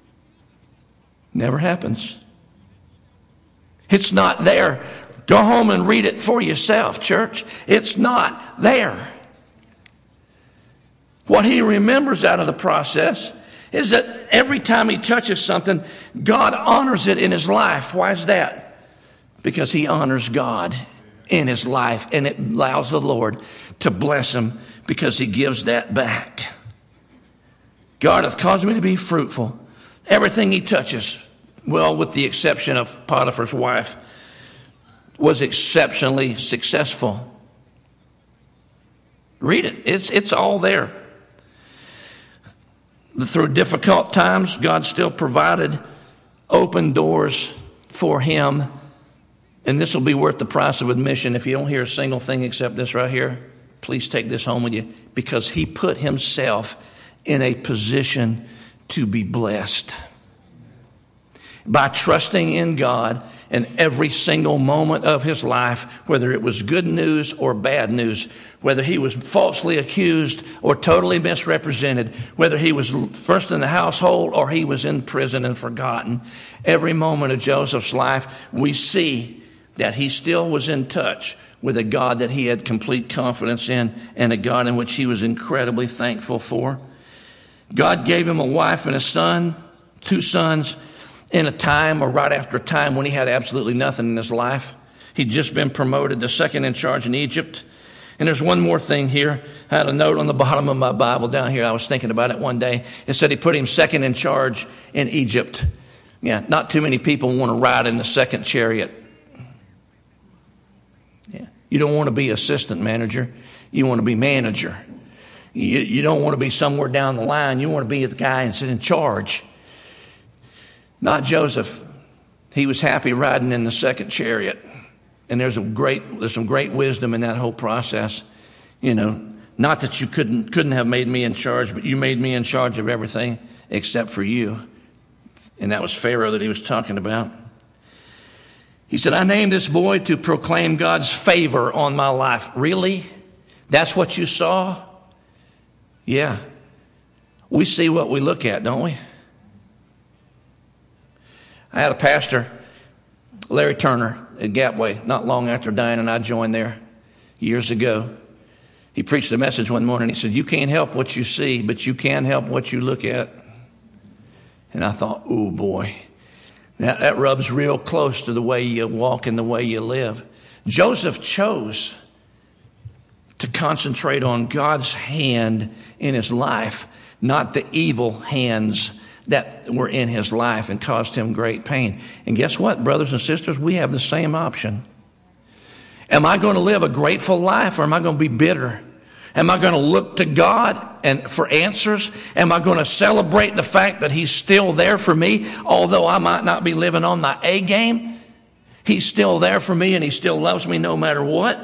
Never happens. It's not there. Go home and read it for yourself, church. It's not there. What he remembers out of the process is that every time he touches something, God honors it in his life. Why is that? Because he honors God in his life, and it allows the Lord to bless him because he gives that back. God hath caused me to be fruitful. Everything he touches, well, with the exception of Potiphar's wife, was exceptionally successful. Read it. It's, it's all there. Through difficult times, God still provided open doors for him. And this will be worth the price of admission. If you don't hear a single thing except this right here, please take this home with you. Because he put himself in a position to be blessed. By trusting in God in every single moment of his life, whether it was good news or bad news, whether he was falsely accused or totally misrepresented, whether he was first in the household or he was in prison and forgotten. Every moment of Joseph's life, we see that he still was in touch with a God that he had complete confidence in and a God in which he was incredibly thankful for. God gave him a wife and a son, two sons, in a time or right after a time when he had absolutely nothing in his life. He'd just been promoted to second in charge in Egypt. And there's one more thing here. I had a note on the bottom of my Bible down here. I was thinking about it one day. It said he put him second in charge in Egypt. Yeah, not too many people want to ride in the second chariot. Yeah, you don't want to be assistant manager. You want to be manager. You, you don't want to be somewhere down the line. You want to be the guy and sit in charge. Not Joseph. He was happy riding in the second chariot. And there's a great, there's some great wisdom in that whole process. You know, Not that you couldn't couldn't have made me in charge, but you made me in charge of everything except for you. And that was Pharaoh that he was talking about. He said, I named this boy to proclaim God's favor on my life. Really? That's what you saw? Yeah. We see what we look at, don't we? I had a pastor, Larry Turner, at Gapway, not long after dying, and I joined there years ago. He preached a message one morning. He said, you can't help what you see, but you can help what you look at. And I thought, oh boy, that, that rubs real close to the way you walk and the way you live. Joseph chose to concentrate on God's hand in his life, not the evil hands that were in his life and caused him great pain. And guess what, brothers and sisters? We have the same option. Am I going to live a grateful life, or am I going to be bitter? Am I going to look to God and for answers? Am I going to celebrate the fact that he's still there for me, although I might not be living on my A game? He's still there for me, and he still loves me no matter what.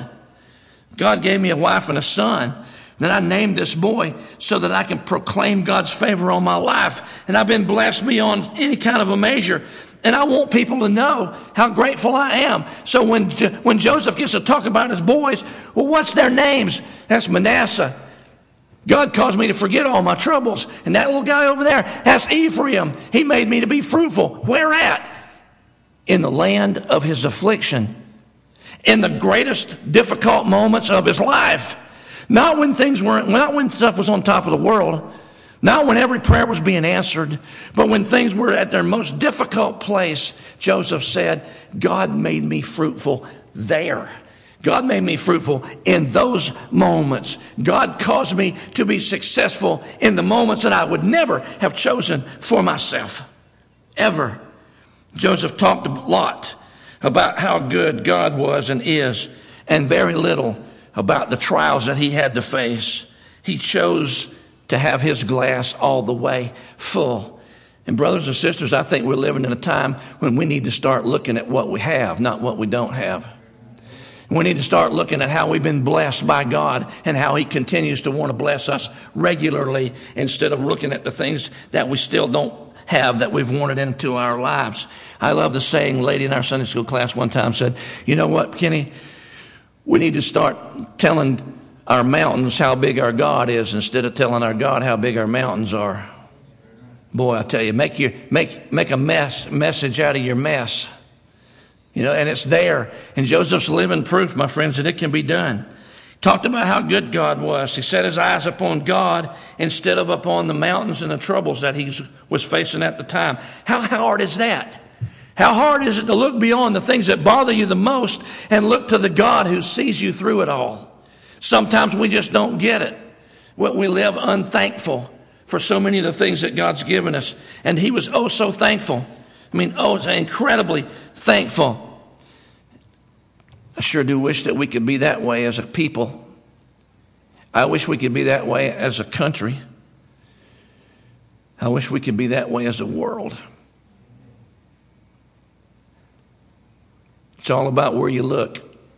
God gave me a wife and a son. Then I named this boy so that I can proclaim God's favor on my life. And I've been blessed beyond any kind of a measure. And I want people to know how grateful I am. So when, when Joseph gets to talk about his boys, well, what's their names? That's Manasseh. God caused me to forget all my troubles. And that little guy over there, that's Ephraim. He made me to be fruitful. Where at? In the land of his affliction. In the greatest difficult moments of his life. Not when things weren't, not when stuff was on top of the world. Not when every prayer was being answered. But when things were at their most difficult place, Joseph said, God made me fruitful there. God made me fruitful in those moments. God caused me to be successful in the moments that I would never have chosen for myself. Ever. Joseph talked a lot about how good God was and is, and very little about the trials that he had to face. He chose to have his glass all the way full. And brothers and sisters, I think we're living in a time when we need to start looking at what we have, not what we don't have. We need to start looking at how we've been blessed by God and how he continues to want to bless us regularly, instead of looking at the things that we still don't have that we've wanted into our lives. I love the saying, a lady in our Sunday school class one time said, you know what, Kenny? We need to start telling our mountains how big our God is instead of telling our God how big our mountains are. Boy, I tell you, make your make make a mess message out of your mess. You know, and it's there. And Joseph's living proof, my friends, that it can be done. Talked about how good God was. He set his eyes upon God instead of upon the mountains and the troubles that he was facing at the time. How hard is that? How hard is it to look beyond the things that bother you the most and look to the God who sees you through it all? Sometimes we just don't get it. We live unthankful for so many of the things that God's given us. And he was oh so thankful. I mean, oh, incredibly thankful. I sure do wish that we could be that way as a people. I wish we could be that way as a country. I wish we could be that way as a world. It's all about where you look.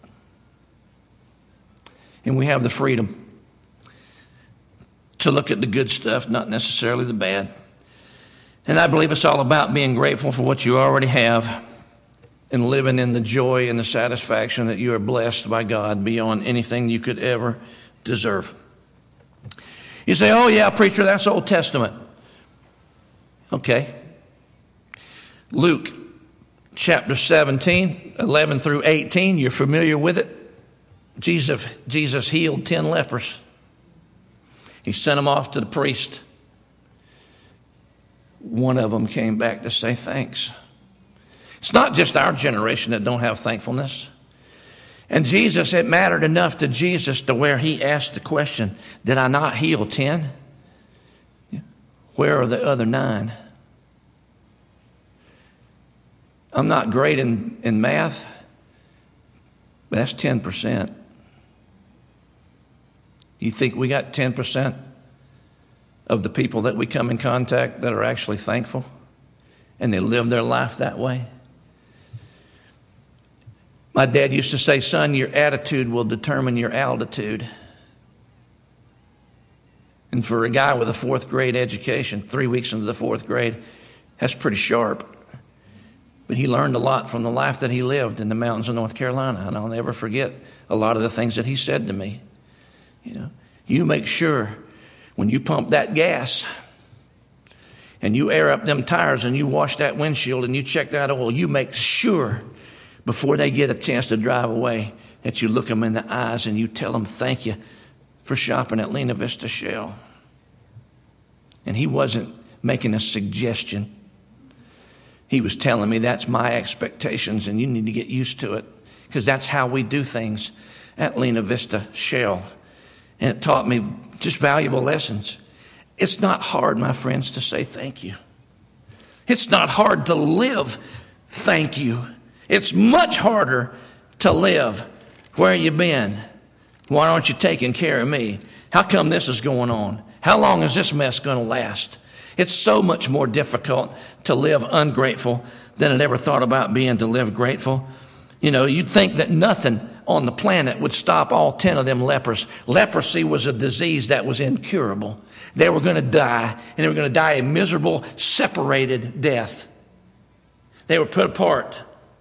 And we have the freedom to look at the good stuff, not necessarily the bad. And I believe it's all about being grateful for what you already have and living in the joy and the satisfaction that you are blessed by God beyond anything you could ever deserve. You say, oh yeah, preacher, that's Old Testament. Okay. Luke chapter seventeen, eleven through eighteen, you're familiar with it. Jesus, Jesus healed ten lepers. He sent them off to the priest. One of them came back to say thanks. It's not just our generation that don't have thankfulness. And Jesus, it mattered enough to Jesus to where he asked the question, did I not heal ten? Where are the other nine? I'm not great in, in math, but that's ten percent. You think we got ten percent of the people that we come in contact that are actually thankful and they live their life that way? My dad used to say, son, your attitude will determine your altitude. And for a guy with a fourth grade education, three weeks into the fourth grade, that's pretty sharp. But he learned a lot from the life that he lived in the mountains of North Carolina. And I'll never forget a lot of the things that he said to me. You know, you make sure when you pump that gas and you air up them tires and you wash that windshield and you check that oil, you make sure before they get a chance to drive away that you look them in the eyes and you tell them thank you for shopping at Lena Vista Shell. And he wasn't making a suggestion. He was telling me that's my expectations and you need to get used to it, because that's how we do things at Lena Vista Shell. And it taught me just valuable lessons. It's not hard, my friends, to say thank you. It's not hard to live thank you. It's much harder to live where you been. Why aren't you taking care of me? How come this is going on? How long is this mess going to last? It's so much more difficult to live ungrateful than it ever thought about being to live grateful. You know, you'd think that nothing on the planet would stop all ten of them lepers. Leprosy was a disease that was incurable. They were going to die, and they were going to die a miserable, separated death. They were put apart.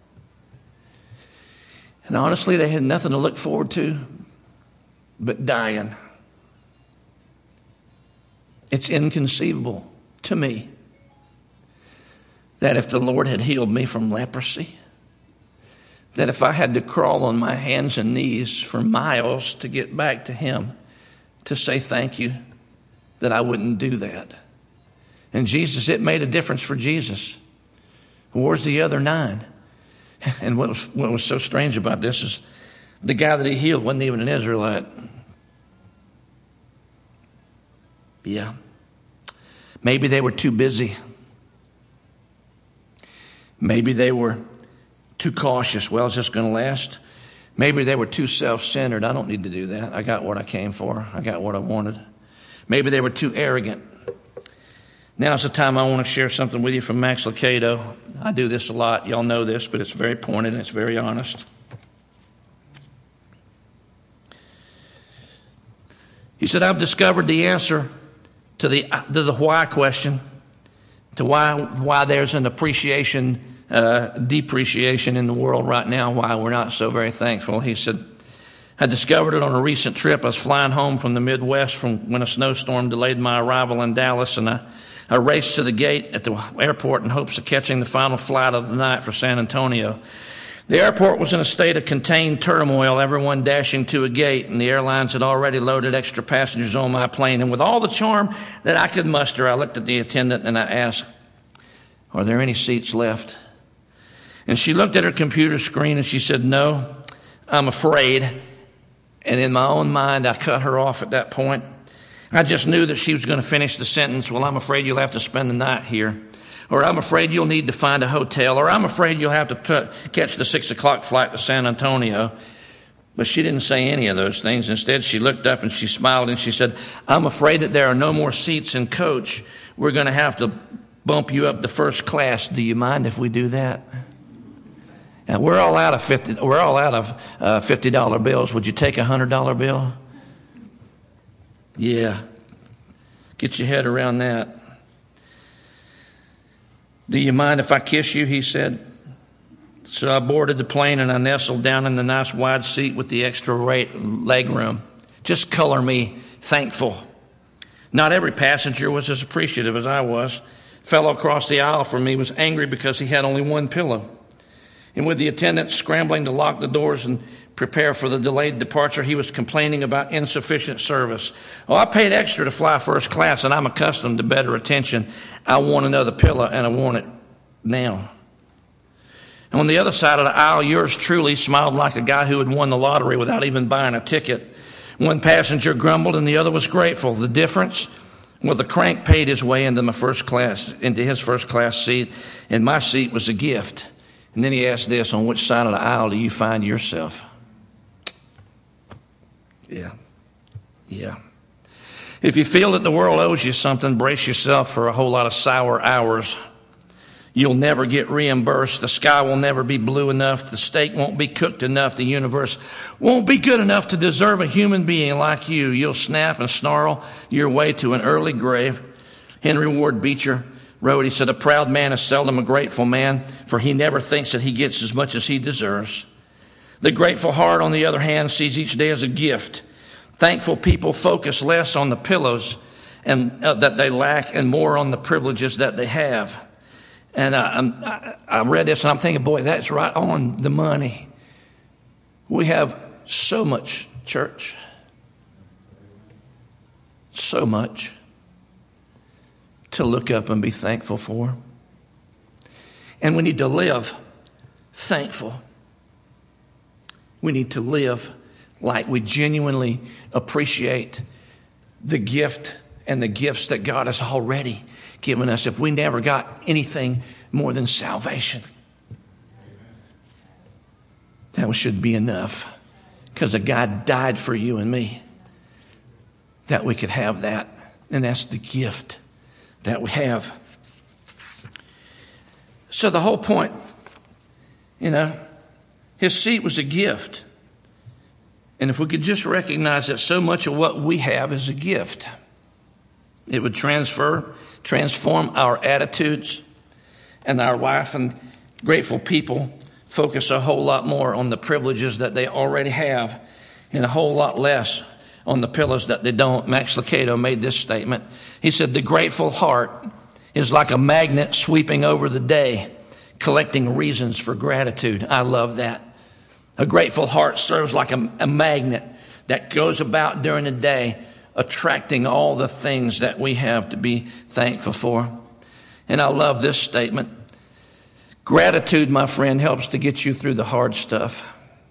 And honestly, they had nothing to look forward to but dying. It's inconceivable to me that if the Lord had healed me from leprosy, that if I had to crawl on my hands and knees for miles to get back to him to say thank you, that I wouldn't do that. And Jesus, it made a difference for Jesus. Where's the other nine? And what was, what was so strange about this is the guy that he healed wasn't even an Israelite. Yeah. Maybe they were too busy. Maybe they were too cautious. Well, is this going to last? Maybe they were too self-centered. I don't need to do that. I got what I came for. I got what I wanted. Maybe they were too arrogant. Now's the time I want to share something with you from Max Lucado. I do this a lot. Y'all know this, but it's very pointed and it's very honest. He said, I've discovered the answer to the to the why question, to why why there's an appreciation, uh, depreciation in the world right now, why we're not so very thankful. He said, I discovered it on a recent trip. I was flying home from the Midwest from when a snowstorm delayed my arrival in Dallas, and I, I raced to the gate at the airport in hopes of catching the final flight of the night for San Antonio. The airport was in a state of contained turmoil, everyone dashing to a gate, and the airlines had already loaded extra passengers on my plane. And with all the charm that I could muster, I looked at the attendant and I asked, are there any seats left? And she looked at her computer screen and she said, no, I'm afraid. And in my own mind, I cut her off at that point. I just knew that she was going to finish the sentence, well, I'm afraid you'll have to spend the night here. Or I'm afraid you'll need to find a hotel. Or I'm afraid you'll have to t- catch the six o'clock flight to San Antonio. But she didn't say any of those things. Instead, she looked up and she smiled and she said, I'm afraid that there are no more seats in coach. We're going to have to bump you up to first class. Do you mind if we do that? And we're all out of fifty. We're all out of uh, fifty dollar bills. Would you take a hundred dollar bill? Yeah. Get your head around that. Do you mind if I kiss you? He said. So I boarded the plane and I nestled down in the nice wide seat with the extra leg room. Just color me thankful. Not every passenger was as appreciative as I was. Fellow across the aisle from me was angry because he had only one pillow. And with the attendant scrambling to lock the doors and prepare for the delayed departure, he was complaining about insufficient service. Oh, I paid extra to fly first class, and I'm accustomed to better attention. I want another pillow, and I want it now. And on the other side of the aisle, yours truly smiled like a guy who had won the lottery without even buying a ticket. One passenger grumbled, and the other was grateful. The difference? Well, the crank paid his way into my first class, into his first class seat, and my seat was a gift. And then he asked this, on which side of the aisle do you find yourself? Yeah. Yeah. If you feel that the world owes you something, brace yourself for a whole lot of sour hours. You'll never get reimbursed. The sky will never be blue enough. The steak won't be cooked enough. The universe won't be good enough to deserve a human being like you. You'll snap and snarl your way to an early grave. Henry Ward Beecher wrote, he said, a proud man is seldom a grateful man, for he never thinks that he gets as much as he deserves. The grateful heart, on the other hand, sees each day as a gift. Thankful people focus less on the pillows and uh, that they lack and more on the privileges that they have. And I, I, I read this and I'm thinking, boy, that's right on the money. We have so much, church. So much to look up and be thankful for. And we need to live thankful. We need to live like we genuinely appreciate the gift and the gifts that God has already given us. If we never got anything more than salvation, that should be enough, because a God died for you and me that we could have that. And that's the gift that we have. So the whole point, you know, his seat was a gift. And if we could just recognize that so much of what we have is a gift, it would transfer, transform our attitudes, and our life. And grateful people focus a whole lot more on the privileges that they already have and a whole lot less on the pillows that they don't. Max Lucado made this statement. He said, the grateful heart is like a magnet sweeping over the day, collecting reasons for gratitude. I love that. A grateful heart serves like a, a magnet that goes about during the day, attracting all the things that we have to be thankful for. And I love this statement. Gratitude, my friend, helps to get you through the hard stuff.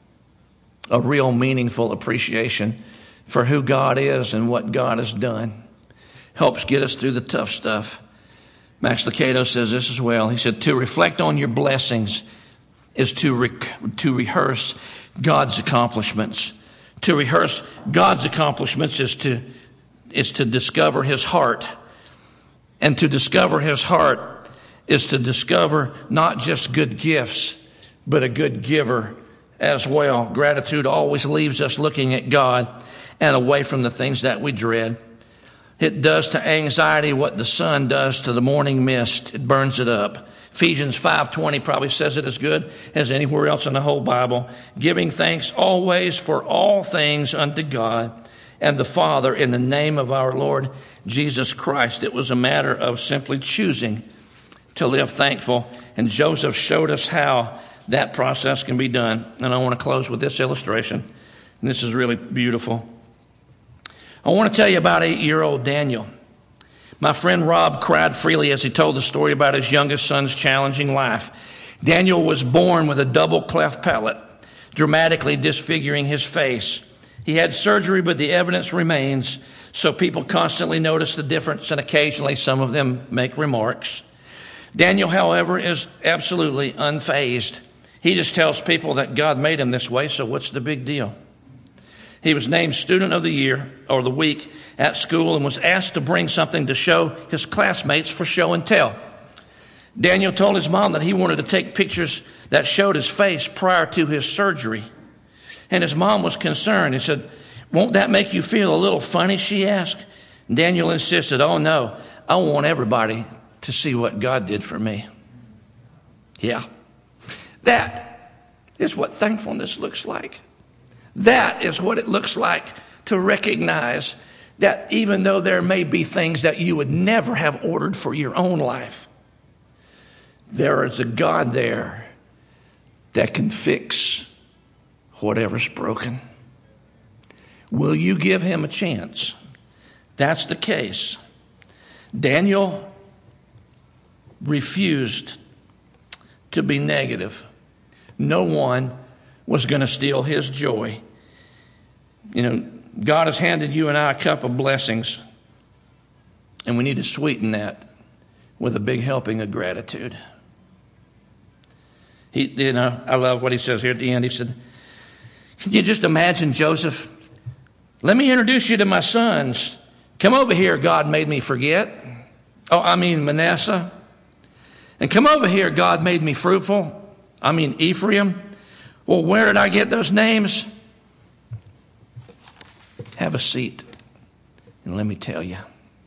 A real meaningful appreciation for who God is and what God has done helps get us through the tough stuff. Max Lucado says this as well. He said, to reflect on your blessings is to rec- to rehearse God's accomplishments. To rehearse God's accomplishments is to is to discover his heart. And to discover his heart is to discover not just good gifts, but a good giver as well. Gratitude always leaves us looking at God and away from the things that we dread. It does to anxiety what the sun does to the morning mist. It burns it up. Ephesians five twenty probably says it as good as anywhere else in the whole Bible. Giving thanks always for all things unto God and the Father in the name of our Lord Jesus Christ. It was a matter of simply choosing to live thankful. And Joseph showed us how that process can be done. And I want to close with this illustration. And this is really beautiful. I want to tell you about eight-year-old Daniel. My friend Rob cried freely as he told the story about his youngest son's challenging life. Daniel was born with a double cleft palate, dramatically disfiguring his face. He had surgery, but the evidence remains, so people constantly notice the difference, and occasionally some of them make remarks. Daniel, however, is absolutely unfazed. He just tells people that God made him this way, so what's the big deal? He was named Student of the Year, or the Week, at school and was asked to bring something to show his classmates for show and tell. Daniel told his mom that he wanted to take pictures that showed his face prior to his surgery. And his mom was concerned. He said, won't that make you feel a little funny, she asked. And Daniel insisted, oh no, I want everybody to see what God did for me. Yeah, that is what thankfulness looks like. That is what it looks like to recognize that even though there may be things that you would never have ordered for your own life, there is a God there that can fix whatever's broken. Will you give him a chance? That's the case. Daniel refused to be negative. No one was going to steal his joy. You know, God has handed you and I a cup of blessings, and we need to sweeten that with a big helping of gratitude. He, you know, I love what he says here at the end. He said, can you just imagine, Joseph? Let me introduce you to my sons. Come over here, God made me forget. Oh, I mean Manasseh. And come over here, God made me fruitful. I mean, Ephraim. Well, where did I get those names? Have a seat. And let me tell you.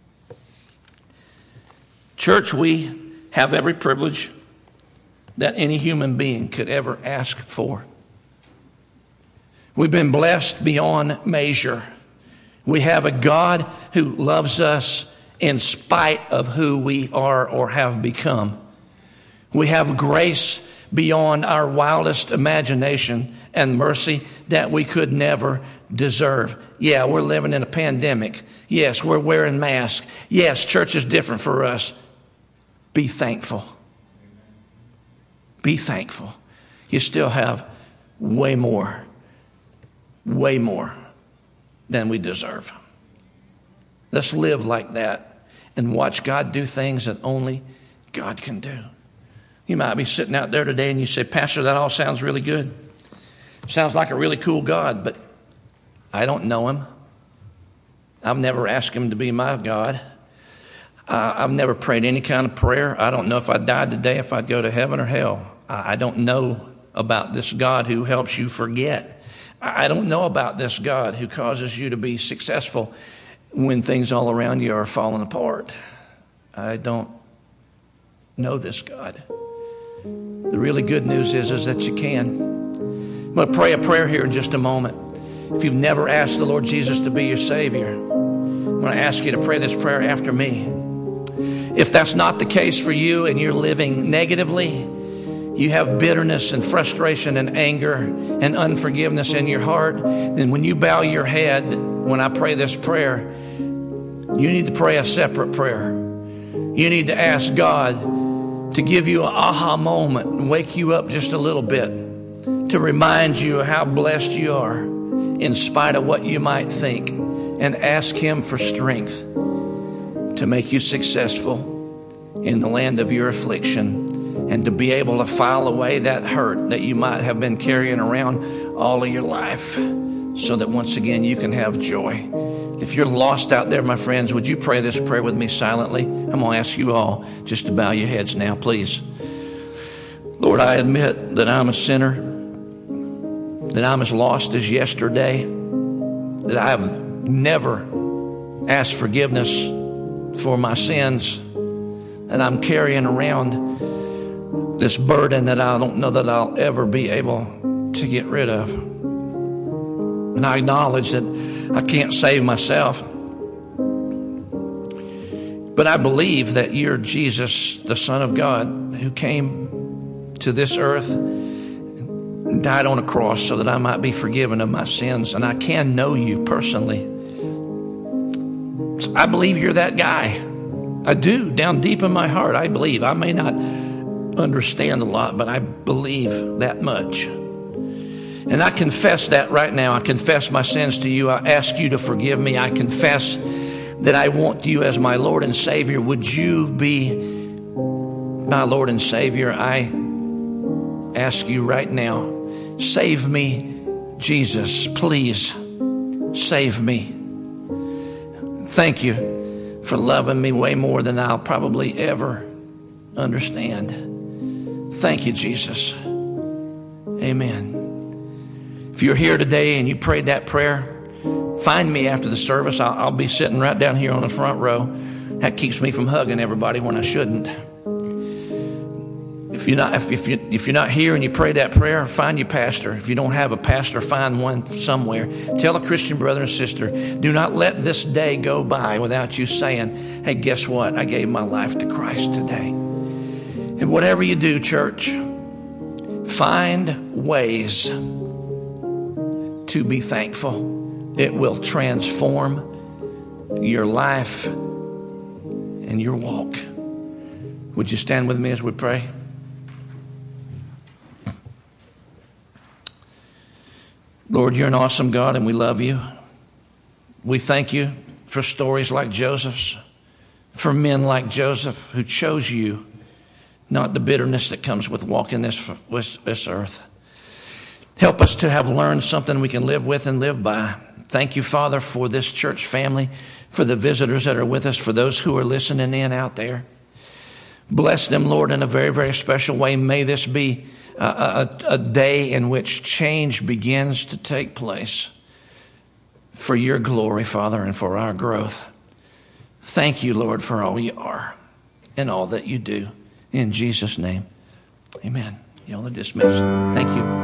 Church, we have every privilege that any human being could ever ask for. We've been blessed beyond measure. We have a God who loves us in spite of who we are or have become. We have grace beyond our wildest imagination and mercy that we could never deserve. Yeah, we're living in a pandemic. Yes, we're wearing masks. Yes, church is different for us. Be thankful. Be thankful. You still have way more, way more than we deserve. Let's live like that and watch God do things that only God can do. You might be sitting out there today and you say, Pastor, that all sounds really good. Sounds like a really cool God, but I don't know him. I've never asked him to be my God. Uh, I've never prayed any kind of prayer. I don't know if I died today, if I'd go to heaven or hell. I, I don't know about this God who helps you forget. I, I don't know about this God who causes you to be successful when things all around you are falling apart. I don't know this God. The really good news is, is that you can. I'm going to pray a prayer here in just a moment. If you've never asked the Lord Jesus to be your Savior, I'm going to ask you to pray this prayer after me. If that's not the case for you and you're living negatively, you have bitterness and frustration and anger and unforgiveness in your heart, then when you bow your head, when I pray this prayer, you need to pray a separate prayer. You need to ask God to give you an aha moment and wake you up just a little bit to remind you of how blessed you are in spite of what you might think, and ask him for strength to make you successful in the land of your affliction and to be able to file away that hurt that you might have been carrying around all of your life so that once again you can have joy. If you're lost out there, my friends, would you pray this prayer with me silently? I'm going to ask you all just to bow your heads now, please. Lord, I admit that I'm a sinner, that I'm as lost as yesterday, that I have never asked forgiveness for my sins, and I'm carrying around this burden that I don't know that I'll ever be able to get rid of. And I acknowledge that I can't save myself, but I believe that you're Jesus, the Son of God, who came to this earth and died on a cross so that I might be forgiven of my sins, and I can know you personally. So I believe you're that guy. I do, down deep in my heart, I believe. I may not understand a lot, but I believe that much. And I confess that right now. I confess my sins to you. I ask you to forgive me. I confess that I want you as my Lord and Savior. Would you be my Lord and Savior? I ask you right now, save me, Jesus. Please save me. Thank you for loving me way more than I'll probably ever understand. Thank you, Jesus. Amen. If you're here today and you prayed that prayer, find me after the service. I'll, I'll be sitting right down here on the front row. That keeps me from hugging everybody when I shouldn't. If you're not, if, if, you, if you're not here and you pray that prayer, find your pastor. If you don't have a pastor, find one somewhere. Tell a Christian brother and sister, do not let this day go by without you saying, hey, guess what? I gave my life to Christ today. And whatever you do, church, find ways to be thankful. It will transform your life and your walk. Would you stand with me as we pray? Lord, you're an awesome God and we love you. We thank you for stories like Joseph's, for men like Joseph who chose you, not the bitterness that comes with walking this, this earth. Help us to have learned something we can live with and live by. Thank you, Father, for this church family, for the visitors that are with us, for those who are listening in out there. Bless them, Lord, in a very, very special way. May this be a, a, a day in which change begins to take place for your glory, Father, and for our growth. Thank you, Lord, for all you are and all that you do. In Jesus' name, amen. Y'all are dismissed. Thank you.